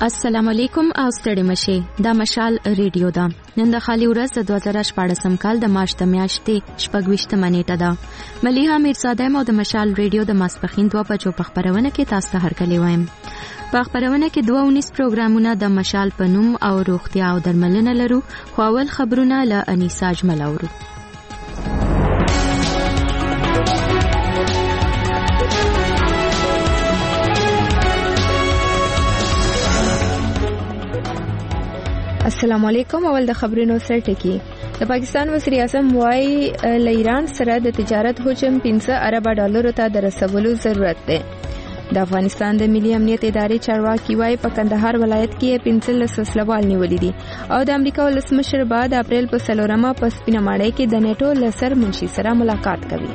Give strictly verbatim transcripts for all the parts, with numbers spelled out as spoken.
السلام علیکم او ستړي مشه دا مشال ریډیو ده. نن د خالي ورځ د دوه زره شپږم کال د مارچ د میاشتې شپږویشتمه نیټه ده. ملیحه میرزاده مو د مشال ریډیو د ماسپخین دوه بجو په خبرونه کې تاسو ته هرکلی وایم. په خبرونه کې دوه ونیس پروګرامونه د مشال په نوم او روغتیا او درملنه لرو. خو اول خبرونه له انیسا اجمل اورو. السلام علیکم. اول د خبرونو سره ټکی. د پاکستان وزیر اعظم وايي له ایران سره د تجارت حجم پنځه ارب ډالرو ته د رسولو ضرورت دی. د افغانستان د ملي امنیت ادارې چارواکي وايي په کندهار ولایت کې پنځلس وسلوال نیولې دي او د امریکا ولسمشر بعد اپریل په څلورمه په سپینه ماڼۍ کې د نیټو له سرمنشي سره ملاقات کوي.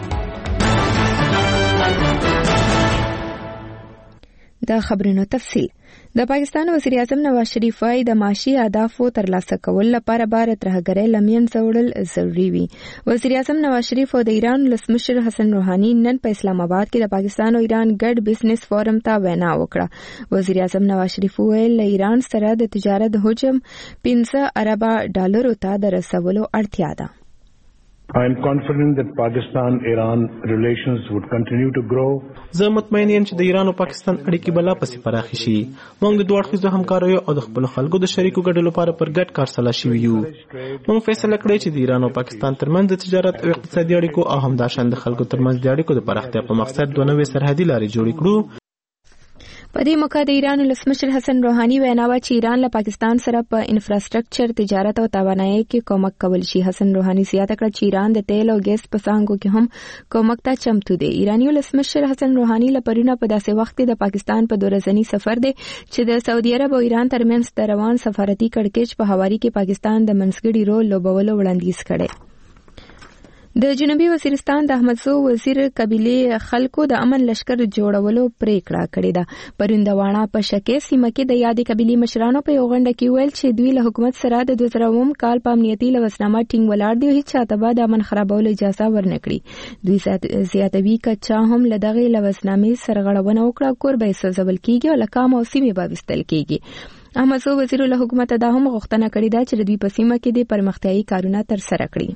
د خبرونو تفصیل. د پاکستان وزیر اعظم نواز شریف وايي د معاشي اهدافو ترلاسه کول لپاره بار ترهګرۍ لمین ځوړل ضروري وي. وزیر اعظم نواز شریف او د ایران ولسمشر حسن روحاني نن په اسلام آباد کې د پاکستان او ایران ګډ بزنس فورم ته وینا وکړه. وزیر اعظم نواز شریف وویل له ایران سره د تجارت حجم پنځه ارب ډالرو ته د رسولو اړتیا ده. I am confident that Pakistan-Iran relations would continue to grow. زه مطمئن یم چې د ایران او پاکستان اړیکې بلا پسې پراخې شي. موږ د دوه اړخیزو همکاریو او د خپلو خلکو د شریکو ګټو لپاره پر ګډ کار سلا شوي یو. موږ فیصله کړې چې د ایران او پاکستان ترمنځ د تجارت او اقتصادي اړیکو او همداشان د خلکو ترمنځ د اړیکو د پراختیا په مقصد دوه نوې سرحدي لارې جوړې کړو. په دې موقع د ایران ولسمشر حسن روحاني وینا وکړه چې ایران له پاکستان سره په انفراستراکچر، تجارت او توانایي کې کومک کول شي. حسن روحاني زیاته کړه چې ایران د تیل او ګیس په څانګو کې هم کومک ته چمتو دی. ایرانی ولسمشر حسن روحاني لپاره په داسې وخت کې د پاکستان په دورزنی سفر دی چې د سعودي عرب او ایران ترمنځ د روان سفارتي کړکېچ په حواله کې پاکستان د منځګړي رول لوبولو وړاندیز کړي. د جنوبي وزیرستان د احمدزو وزیر قبیله خلکو د امن لشکر جوړولو پریکړه کړې ده. پروندواڼه په شکه سیمه کې د یادې قبیله مشرانو په یو غونډه کې ویل چې دوی له حکومت سره د دوه زره اووم کال په امنیتي لوسنامه ټینګ ولاړ دي او هیڅ چاته به د امن خرابولو اجازه ورنکړي. دوی زیاتوي که چا هم له دغه لوسنامې سرغړونه وکړه کور به سوځول کیږي او لکام او سیمه به وستل کیږي. احمدزو وزیر له حکومت دا هم غوښتنه کړې ده چې دوی په سیمه کې د پرمختیايي کارونه تر سره کړي.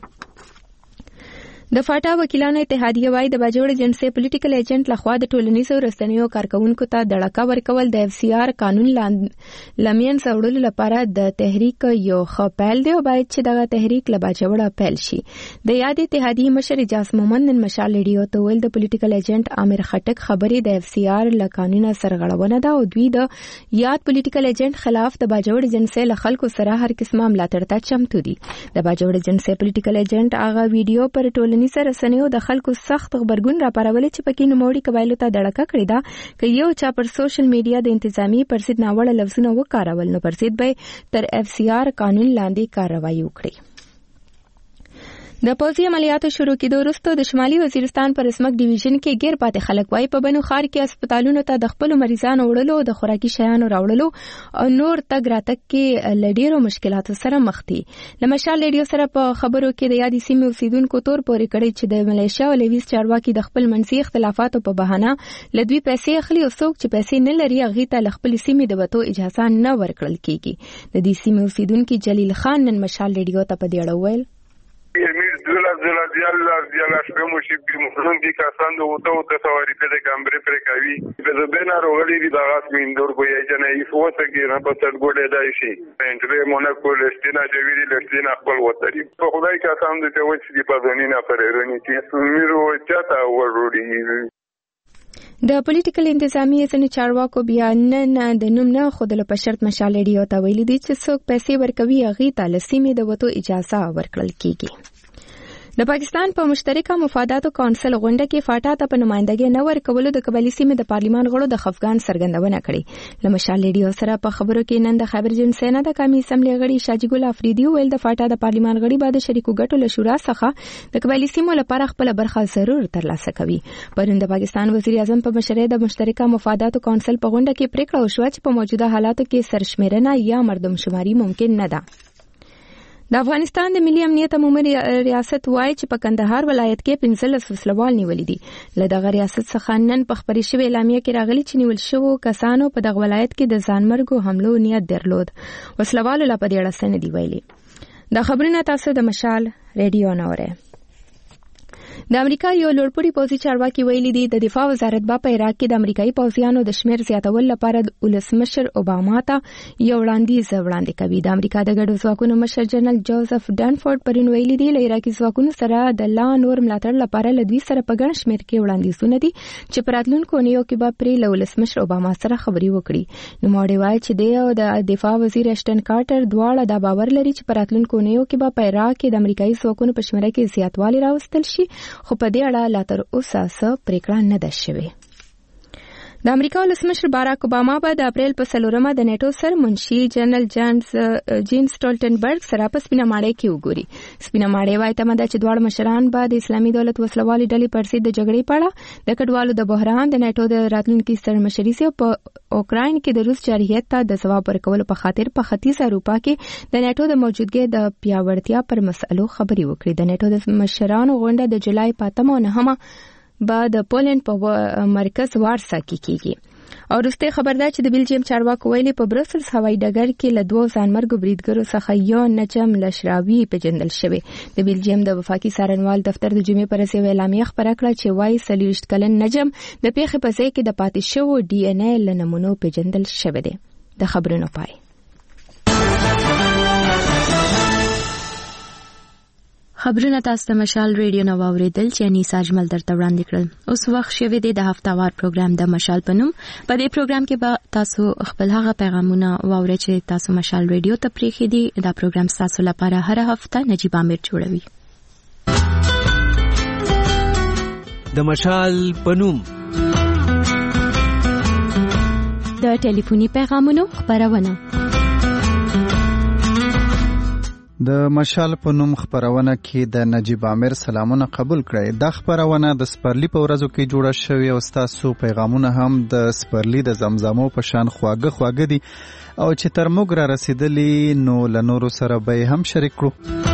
د فاټا وکیلانو اتحادیه وايي د باجوړ جنسي پولیټیکل ایجنټ لخوا د ټولنیزو رسنیو کارکونکو ته دړکا ورکول د اف سی آر قانون لمین څوړلو لپاره د تحریک یو ښه پیل دی او باید چې دغه تحریک له باجوړه پیل شي. د یاد اتحادیه مشر اجاز مومن نن مشال ریډیو ته ویل د پولیټیکل ایجنټ عامر خټک خبرې د اف سی آر له قانونه سرغړونه ده او دوی د یاد پولیټیکل ایجنټ خلاف د باجوړ جنسي له خلکو سره هر قسمه ملاتړ ته چمتو دي. د باجوړ جنسي پولیټیکل ایجنټ هغه ویډیو پر ټولنیز رسنیو د خلکو سخت خبرګون راپارولې چې پکې نوموړي قبایلو ته دړکه کړې ده که یو چا پر سوشل میډیا د انتظامی پر ضد ناوړه لفظونه وکارول نو پر ضد به تر اف سی آر قانون لاندې کاروایی وکړي. د پوځي عملیاتو شروع کېدو وروسته د شمالي وزیرستان پر اسمک ډیویژن کې غیر پاتې خلک وايي په بنو خار کې هسپتالونو ته د خپل مریضانو وړلو او د خوراکي شیانو راوړلو او نور تګ راتګ کې لډیرو مشکلاتو سره مخ دي. لمشال ریډیو سره په خبرو کې د یادې سیمې اوسیدونکو تور پورې کړی چې د ملیشیا او لیویز چارواکي د خپل منځي اختلافاتو په بهانه لدوی پیسې اخلي او څوک چې پیسې نه لري هغه ته خپل سیمې د وټو اجازه نه ورکړل کیږي. د دې سیمې اوسیدونکو جلیل خان نن مشال ریډیو ته په دې اړه ویل امیر دولا دولا دیالا دیالا شپمو شي په مخون دي کسان د وته وته سواری په کمبري پر کوي په بنا روغلي دي دا غاس میندور کوی جنې فوته کې نه په څړ ګوډه دای شي پنځه مونکو لستینا جوړي لستینا خپل وتري په خدای کسان د ته وڅ دي په ځنینا پرېرونی چې میرو چاته وروړي. د پولیټیکل انتظامی ځنې چارواکو بیا نن د نوم نه خودلو په شرط مشال ریډیو ته ویلي دي چې څوک پیسې ورکوي هغې ته له سیمې د وتو اجازه ورکړل کیږي. د پاکستان په مشترکه مفاداتو کونسل غونډه کې فاټا ته په نمائندګۍ نه ورکولو د قبایلي سیمې د پارلیمان غړو د خفګان څرګندونه کړې. له مشال ریډیو سره په خبرو کې نن د خیبر جنسینا د قومي اسمبلی غړي شاجي ګل افریدي ویل د فاټا د پارلیمان غړي بعد شریکو ګټو له شورا څخه د قبایلي سیمو لپاره خپل برخه ضرور ترلاسه کوي. پرون د پاکستان وزیر اعظم په مشرۍ د مشترکه مفاداتو کونسل په غونډه کې پریکړه وشوه چې په موجوده حالاتو کې سرشمیرنه یا مردم شماري ممکن نه ده. د افغانستان د ملي امنیت عمومي ریاست وایي چې په کندهار ولایت کې پنځلس وسلوال نیولي دي. له دغه ریاست څخه نن په خپرې شوې اعلامیه کې راغلي چې نیول شوو کسانو په دغه ولایت کې د ځانمرګو حملو نیت درلود. وسلوالو لا په دې اړه څه نه دي ویلي. دا خبرونه تاسو د مشال ریډیو نه اورئ. د امریکا یو لوړپوړي پوځي چارواکي ویلي دي د دفاع وزارت به په عراق کې د امریکایي پوځیانو د شمیر زیاتولو لپاره د ولسمشر اوباما ته یو وړاندیز وړاندې کوي. د امریکا د ګډو ځواکونو مشر جنرال جوزف ډانفورد پرون ویلي دي له عراقي ځواکونو سره د لا نور ملاتړ لپاره له دوی سره په ګڼ شمیر کې وړاندیزونه دي چې په راتلونکو اونیو کې به پرې له ولسمشر اوباما سره خبرې وکړي. نوموړی وایي چې دی او د دفاع وزیر اشټن کارټر دواړه دا باور لري چې په راتلونکو اونیو کې به په عراق کې د امریکایي ځواکونو په شمېره کې زیاتوالی راوستل شي، خو په دې اړه لا تر اوسه څه پریکړه نه ده شوې. د امریکا ولسمشر باراک اوباما به د اپریل په څلورمه د نیټو سرمنشي جنرال جانز جین سټولټنبرګ سره په سپینه ماڼۍ کې وګوري. سپینه ماڼۍ وایي تمه ده چې دواړه مشران به د اسلامي دولت وسلوالې ډلې پر ضد د جګړې په اړه، د کډوالو د بحران، د نیټو د راتلونکي سرمشري او په اوکراین کې د روس جارحیت ته د ځواب ورکولو په خاطر په ختیځ اروپا کې د نیټو د موجودګۍ د پیاوړتیا پر مسئلو خبرې وکړي. د نیټو د مشرانو غونډه د جولای په اتمه او نهمه به د پولند په مرکز وارسا کې کیږي. او وروسته خبر ده چې د بلجیم چارواکو ویلي په بروسلز هوایي ډګر کې له دوه ځانمرګو بریدګرو څخه یو نجم لشراوي پیژندل شوی. د بلجیم د وفاقي څارنوال دفتر د جمعې پر ورځ اعلامیه خپره کړه چې وایي څلوېښت کلن نجم د پیښې په ځای کې د پاتې شوو ډي ان اے له نمونو پیژندل شوی دی. د خبرونو پای. خبرونه تاسو ته مشال ریډیو نو اوریدل چې انیسا اجمل درته وړاندې کړل. اوس وخت شوی دی د هفتهوار پروګرام د مشال په نوم. په دې پروګرام کې به تاسو خپل هغه پیغامونه واورئ چې تاسو مشال ریډیو ته پریښي دي. دا پروګرام تاسو لپاره هر هفته نجیب عامر جوړوي. د مشال په نوم د ټلیفوني پیغامونو خبرونه. د مشال په نوم خبرونه کې د نجیب عامر سلامونه قبول کړئ. دا خبرونه د سپرلی په ورځو کې جوړه شوې او تاسو پیغامونه هم د سپرلی د زمزمو په شان خواږه خواږه دي او چې تر موږ را رسیدلی نو له نورو سره به هم شریک کړو.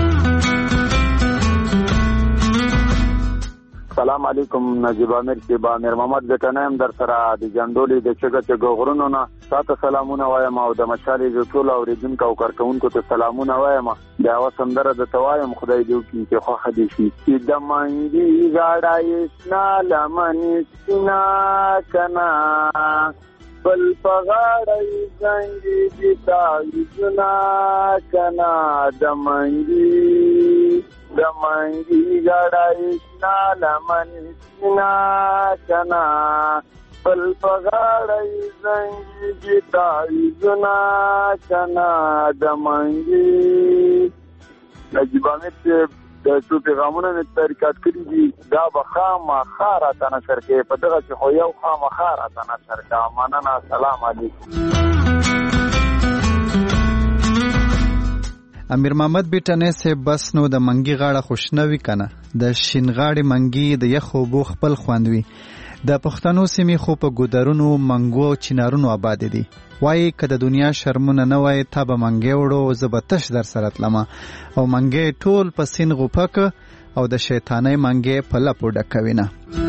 سلام علیکم نجیب عامر کې با امیر محمد ګټنیم در سره د جندولي د چګه چګه غرونو نه تاسو سلامونه وایم او د مشالې د ټول اوریدونکو او کارکونکو ته سلامونه وایم. دا وسندره د توایم خدای دې وکړي چې خو خدای شي چې د منګي غاړای سنا لمنې سنا کنا بل پغاړای زنګي دي تایزنا کنا د منګي د منګي غاړای سنا لمنې سنا کنا بل پغاړای زنګي دي تایزنا کنا د منګي. نجیب عامر چې د څو پیغامونه مې تاریخات کړي دي دا به خامخا راته نشر کوي په دغه کې خو یو خامخا راته نشر کوي. مننه. سلام علیکم. امیر محمد بیٹنه سه بس نو د منګي غاړه خوشنوي کنه د شینغاړي منګي د یخو بو خپل خوندوي. د پښتنو سیمې خو په ګودرونو منګو او چنارونو آباد دي. وای که د دنیا شرمونه نه وای تا به منګي وړو زبتش در سره تلمه او منګي ټول په سین غوپک او د شیطانای منګي په لپو ډکوینه.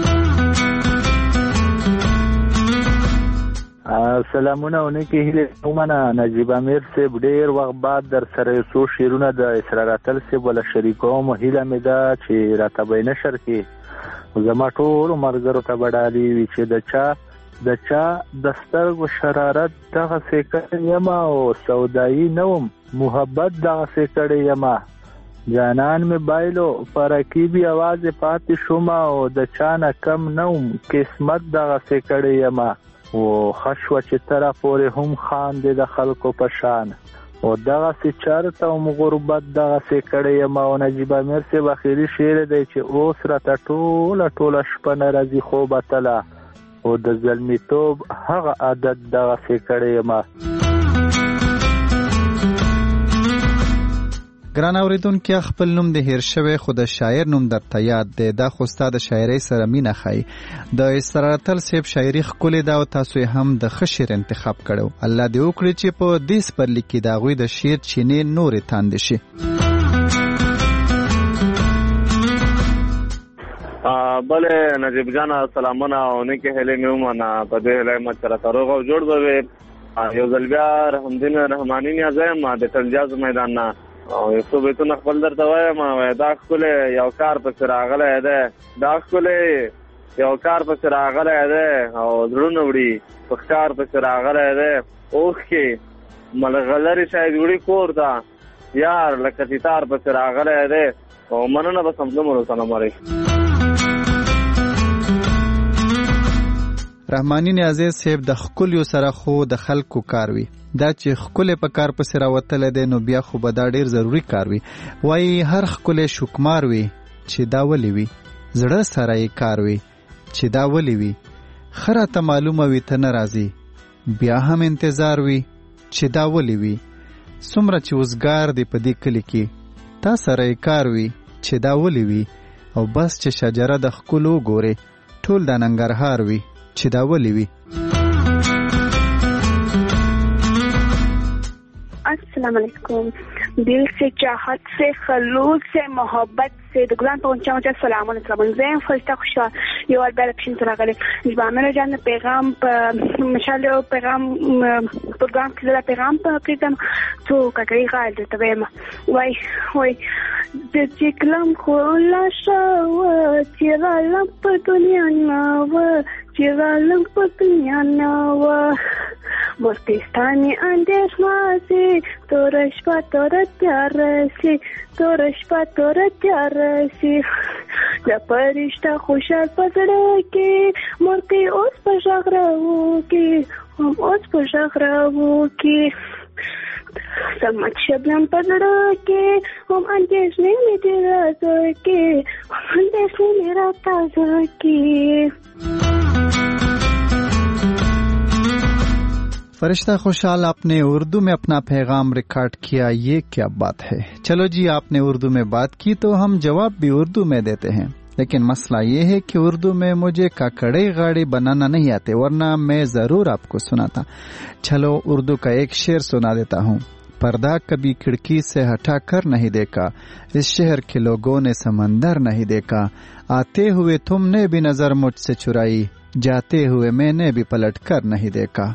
سلامونه اونکه هیله ومنه نجیب عامر صاحب ډیر وخت بعد در سره سو شیرونه د اسراراتل صاحب ولا شریکوم هیله مې ده چې راته به نشر کې زما ټول مرګرو ته بډالي وي چې د چا د چا د سترګو شرارت دغه سکړ یما او سودایی نوم محبت دغه سکړ یما جانان می بایلو پرکیبی आवाज پاتې شوما او د چا نه کم نوم قسمت دغه سکړ یما او خشوه چې تر پورې هم خان دې د خلکو په شان او دغه سي چارته او غربت دغه سي کړي ما او نجیب عامر سي بخیری شعر دی چې اوس را ټوله ټوله شپه ناراضي خوب اتلا او د ظلمي توب هغه عادت دغه سي کړي ما. ګران اوریدونکو خپل نوم د هیر شوی خو د شاعر نوم درته یاد دی. دا خو ستا د شاعرۍ سره مینه ښایي. د اسراراتل صاحب شاعري ښکلې ده او تاسو یې هم د ښه شعر انتخاب کړو. الله دې وکړي چې په دې سپرلي کې د هغوی د شعر چینې نورې تاندې شي. بل نجیب جان سلامونه او نیکه هلې مې ومنه په دې هلې مې سره روغ او جوړ به یو ځل بیا رحمدین رحماني نیازه ما د تلجاز میدان نه او یو څو بیتونه خپل درته وایم دا ښکلی یو کار پسې راغلی دی دا ښکلی یو کار پسې راغلی دی او زړونه وړي په ښکار پسې راغلی دی اوښکې ملغلرې شاید وړي کور ته یار لکه تیتار پسې راغلی دی او مننه به سمدلمو روسانه مری رحماني نیازی صاحب د ښکلیو سره خو د خلکو کار وي دا چې ښکلی په کار پسې راوتلی دی نو بیا خو به دا ډېر ضروري کار وي وایي هر ښکلی شکمار وي چې دا ولې وي زړه سره یې کار وي چې دا ولې وي ښه راته معلومه وي ته نه راځي بیا هم انتظار وي چې دا ولې وي څومره چې وزګار دی په دې کلي کې تا سره یې کار وي چې دا ولې وي او بس چې شجره د ښکلو ګورې ټول د ننګرهار وي چې دا ولې وي السلام علیکم دل سے چاہت سے خلوص سے محبت سے د ګلان په اونچا اونچا سلامونه سلامونه زه فرشته خوشحال یو ور بل پښین سره غلې ځبامه جان پیغام په مشال پیغام پروګرام کې دا پیغام په پریدم تو کاکای غال ته وایم وای وای د چې کلم خلا شاو چې رالم په دنیا ناو چې رالم په دنیا ناو مستستانی اندیش تور شپا تور تیار سی تور شپا تور تیار سی د پرشتہ خوشحال پزړه کې مرتي اوس په ژغراو کې هم اوس په ژغراو کې سمت شبنم پزړه کې هم اندیش نه می دی راځي کې هم اندیش نه می راځي کې फरिश्ता खुशहाल आपने उर्दू में अपना पैगाम रिकॉर्ड किया ये क्या बात है चलो जी आपने उर्दू में बात की तो हम जवाब भी उर्दू में देते हैं लेकिन मसला ये है कि उर्दू में मुझे काकड़े गाड़ी बनाना नहीं आते वरना मैं जरूर आपको सुनाता चलो उर्दू का एक शेर सुना देता हूँ पर्दा कभी खिड़की से हटा कर नहीं देखा इस शहर के लोगों ने समंदर नहीं देखा आते हुए तुमने भी नजर मुझसे चुराई जाते हुए मैंने भी पलट कर नहीं देखा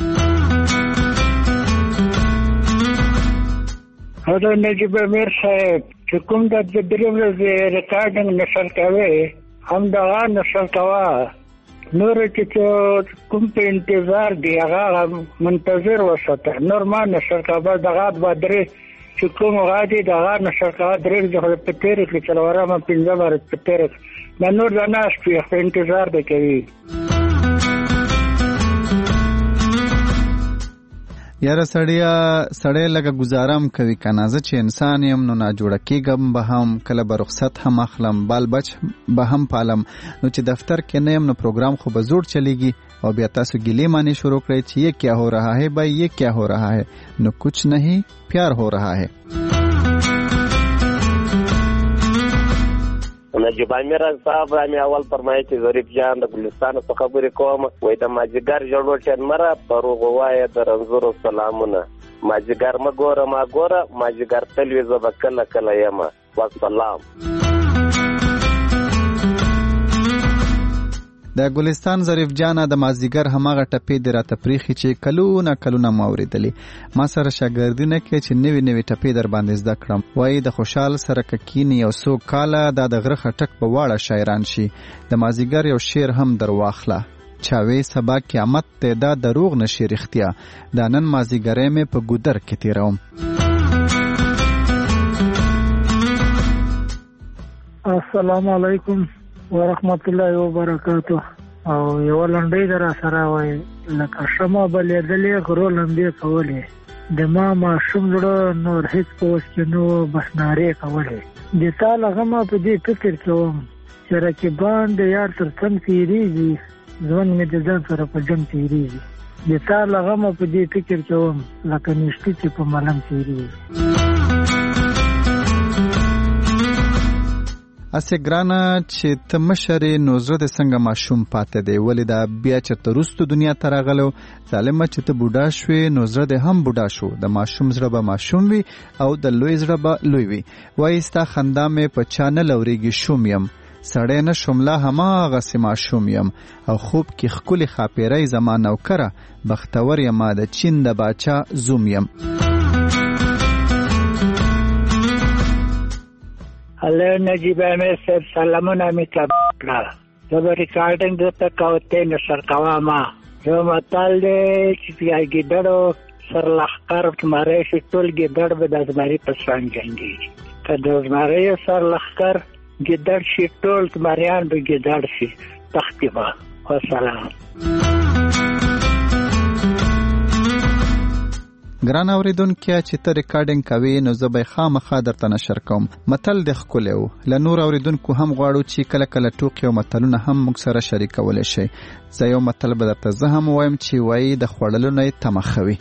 حضرت نجیب امیر صاحب چې کوم د دریم ورځې ریکارډینګ نشر کوي هم دغه نشر کوه نور چې کوم په انتظار دی هغه منتظر وساته نور ما نشر کوه دغه بدرې چې کوم غادي دغه نشر کوه درې ځله په تیر کې چلوره ما پنځه بار په تیر نه نور د ناس په انتظار دی کوي یاره سړیا سړی لکه گزارم کوي کنه زه چې انسان یم نو ناجوړه کېږم به هم کله به رخصت هم اخلم بال بچ به هم پالم نو چې دفتر کې نه یم نو پروګرام خو به زوړ چلیږي او بیا تاسو ګیلې مانی شروع کړئ چې یہ کیا ہو رہا ہے بھائی یہ کیا ہو رہا ہے نو کچھ نہیں پیار ہو رہا ہے نجیب امیر صاحب رامي اول فرمایي چې ظریف جان د ګلستان څخه خبرې کوم وای د ماجګر جوړو ټن مره پروغ وای د رنزور سلامونه ماجګر ما ګوره ما ګوره ماجګر تلوي زب کله کله یما والسلام د ګلستان ظریف جان د مازیګر هماغه ټپې د را تفریخي چې کلونه کلونه موریدلې ما سره شاګردینه کې چې نوی نوی ټپې در باندې زده کړم وای د خوشحال سره ککینی او سو کاله د دغه خټک په واړه شاعران شي د مازیګر یو شعر هم در واخله چاوي سبا قیامت ته دا دروغ نشي رښتیا دا نن مازیګرې مې په ګودر کې تیروم السلام علیکم ورحمت الله وبرکاته او یو لنډی در سره وای لکه شمه بلېدلې غرو لمبې کولې د ما ماشوم زړه نور هیڅ پوس کې نو بس نارې کولې د تا لغمه په دې فکر کوم چې رقیبان د یار تر څنګ تېرېږي ژوند مې د ځان سره په جنګ تېرېږي د تا لغمه په دې فکر کوم لکه نشتي چې په ملنګ تېرېږي اسه ګرانه چې ته مشرې نو زړه د څنګه ماشوم پاتې دی ولې دا بیا چېرته وروستو دنیا ته راغلو ظالمه چې ته بوډا شوې نو زړه دې هم بوډا شو د ماشوم زړه به ماشوم وي او د لوی زړه به لوی وي وایي ستا خندا مې په چا نه لورېږي شوم یم سړی نه شمله هماغسې ماشوم یم او خوب کې ښکلې ښاپېرۍ زما نوکره بختور یما د چین د باچا زوم یم. هلو نجیب امیر صاحب سلامونه مې کړه. زه به ریکارډینګ درته کوتې نشر کوم. یو متل دی چې ګیدړو سر لښکر زمری شي ټول ګیدړ به د زمري په شان جنګېږي. که د زمري سر لښکر ګیدړ شي ټول زمریان به ګیدړ شي تښتي به. وسلام. ګران اوریدونکو چې ته ریکارډینګ کوي نو زه به خامخا درته نشر کوم. متل د ښکلی و. له نور اوریدونکو هم غواړو چې کله کله ټوکې او متلونه هم موږ سره شریکولی شئ. زه یو متل به درته زه هم وایم چې وایي د خوړلو نه یې تمه ښه وي.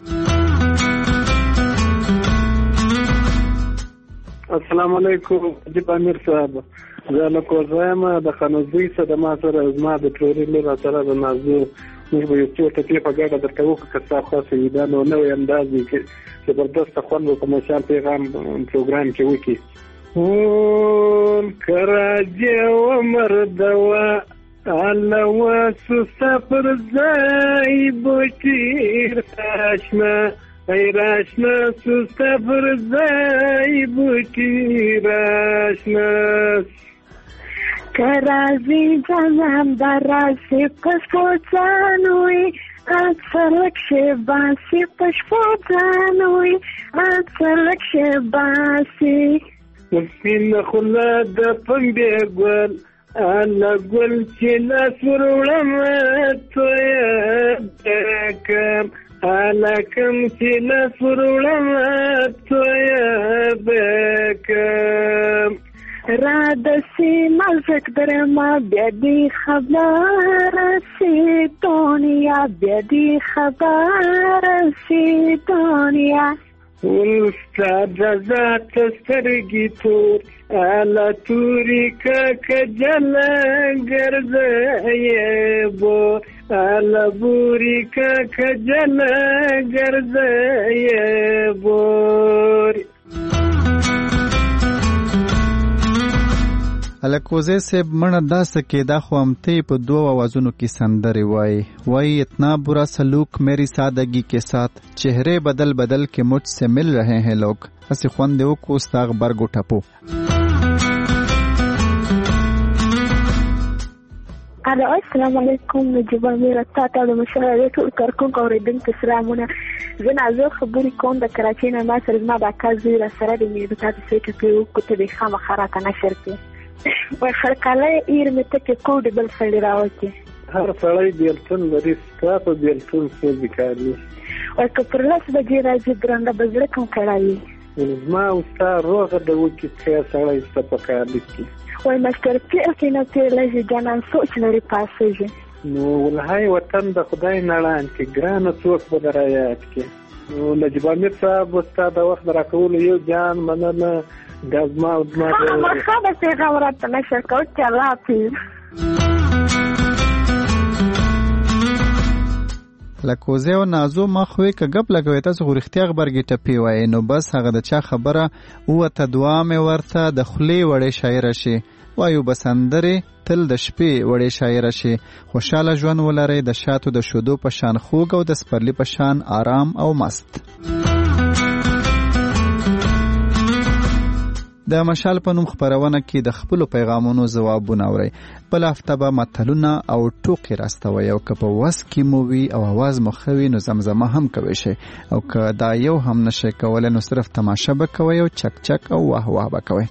السلام علیکم نجیب امیر صاحب. زه له کوزه یم د خانوزۍ څخه د ما سره زما د تروري لور سره د نازو موږ به یو څو ټکي په ګډه درته وکړو که ستا خوښه وي. دا نو نوی انداز وي چې زبردسته خوند به په مشال پیغام پروګرام کې وکړي. که راجع ومردوه علوه سوسه پر ځای بوټي راشنه ای راشنه سوسه پر ځای بوټي راشنه کرازی جانم در راسی پشپوزانوی اکسلک شباسی پشپوزانوی اکسلک شباسی سپین خلا د پنبه گل انا گل چی نسور وړم تویا بکم انا کم چی نسور وړم تویا بکم را دسی مزک درما بیدی خبر سی دنیا بیدی خبر سی دنیا استاد ذات سترگی تور الا توری که کجل گرزه بو الا بوری که کجل گرزه بوری. الکوزه سیب مړه داسه کې دا خو امته په دوه आवाजونو کې سندرې وای وای اتنا برا سلوک میری سادگی کے ساتھ چہرے بدل بدل کے مجھ سے مل رہے ہیں لوگ اسی خوندو کو استاغ برګو ټپو. الو السلام علیکم نجیب امیر تاسو د مشاهده ټول کارکونکو اوریدونکو سلامونه. زه نازو خبرې کوم د کراچۍ نه. ما سره زما د اکا زوی را سره د مې د تاسو څخه په یو کوته د خامخا راته نشر کړي. وای خلکاله ایر مې ته کې کوډ بل سړی راوځي. هر سړی بیلتون لري ستاسو بیلتون څه وکړي. وای که پر لاس بجې راځي ګرانده بزړه کوم کړای. ما اوستا روغه د وکی څه سړی ست په کار لیکي. وای مستر چې اکینه ته لږه جنان سوچ لري پاسېږي. نو ولهای وطن د خدای نړان کې ګرانه څوک به درایات کې. نو نجیب امیر صاحب اوستا د وخت راکول یو جان مننه دزما دزما ما خبر پیغام راته نشر کو چې الله حافظ. لکوزه او نازو ما خوې کګب لګوي تاسو غوښتیا خبرګی ټپی وای نو بس هغه د چا خبره او ته دعا مې ورته د خلی وړې شاعر شي وایو بسندره تل د شپې وړې شاعر شي خوشاله ژوند ولري د شاتو د شودو په شان خوګ او د سپرلی په شان آرام او مست. د مشال په نوم خبرونه کې د خپل پیغامونو ځوابونه اوري. بل هفته به متلونه او ټوکې راستوي او که په وس کې مو وي او आवाज مو خوي نو زمزمه هم کوي شي او که دا یو هم نشي کولای نو صرف تماشه به کوي او چک چک او واه واه به کوي.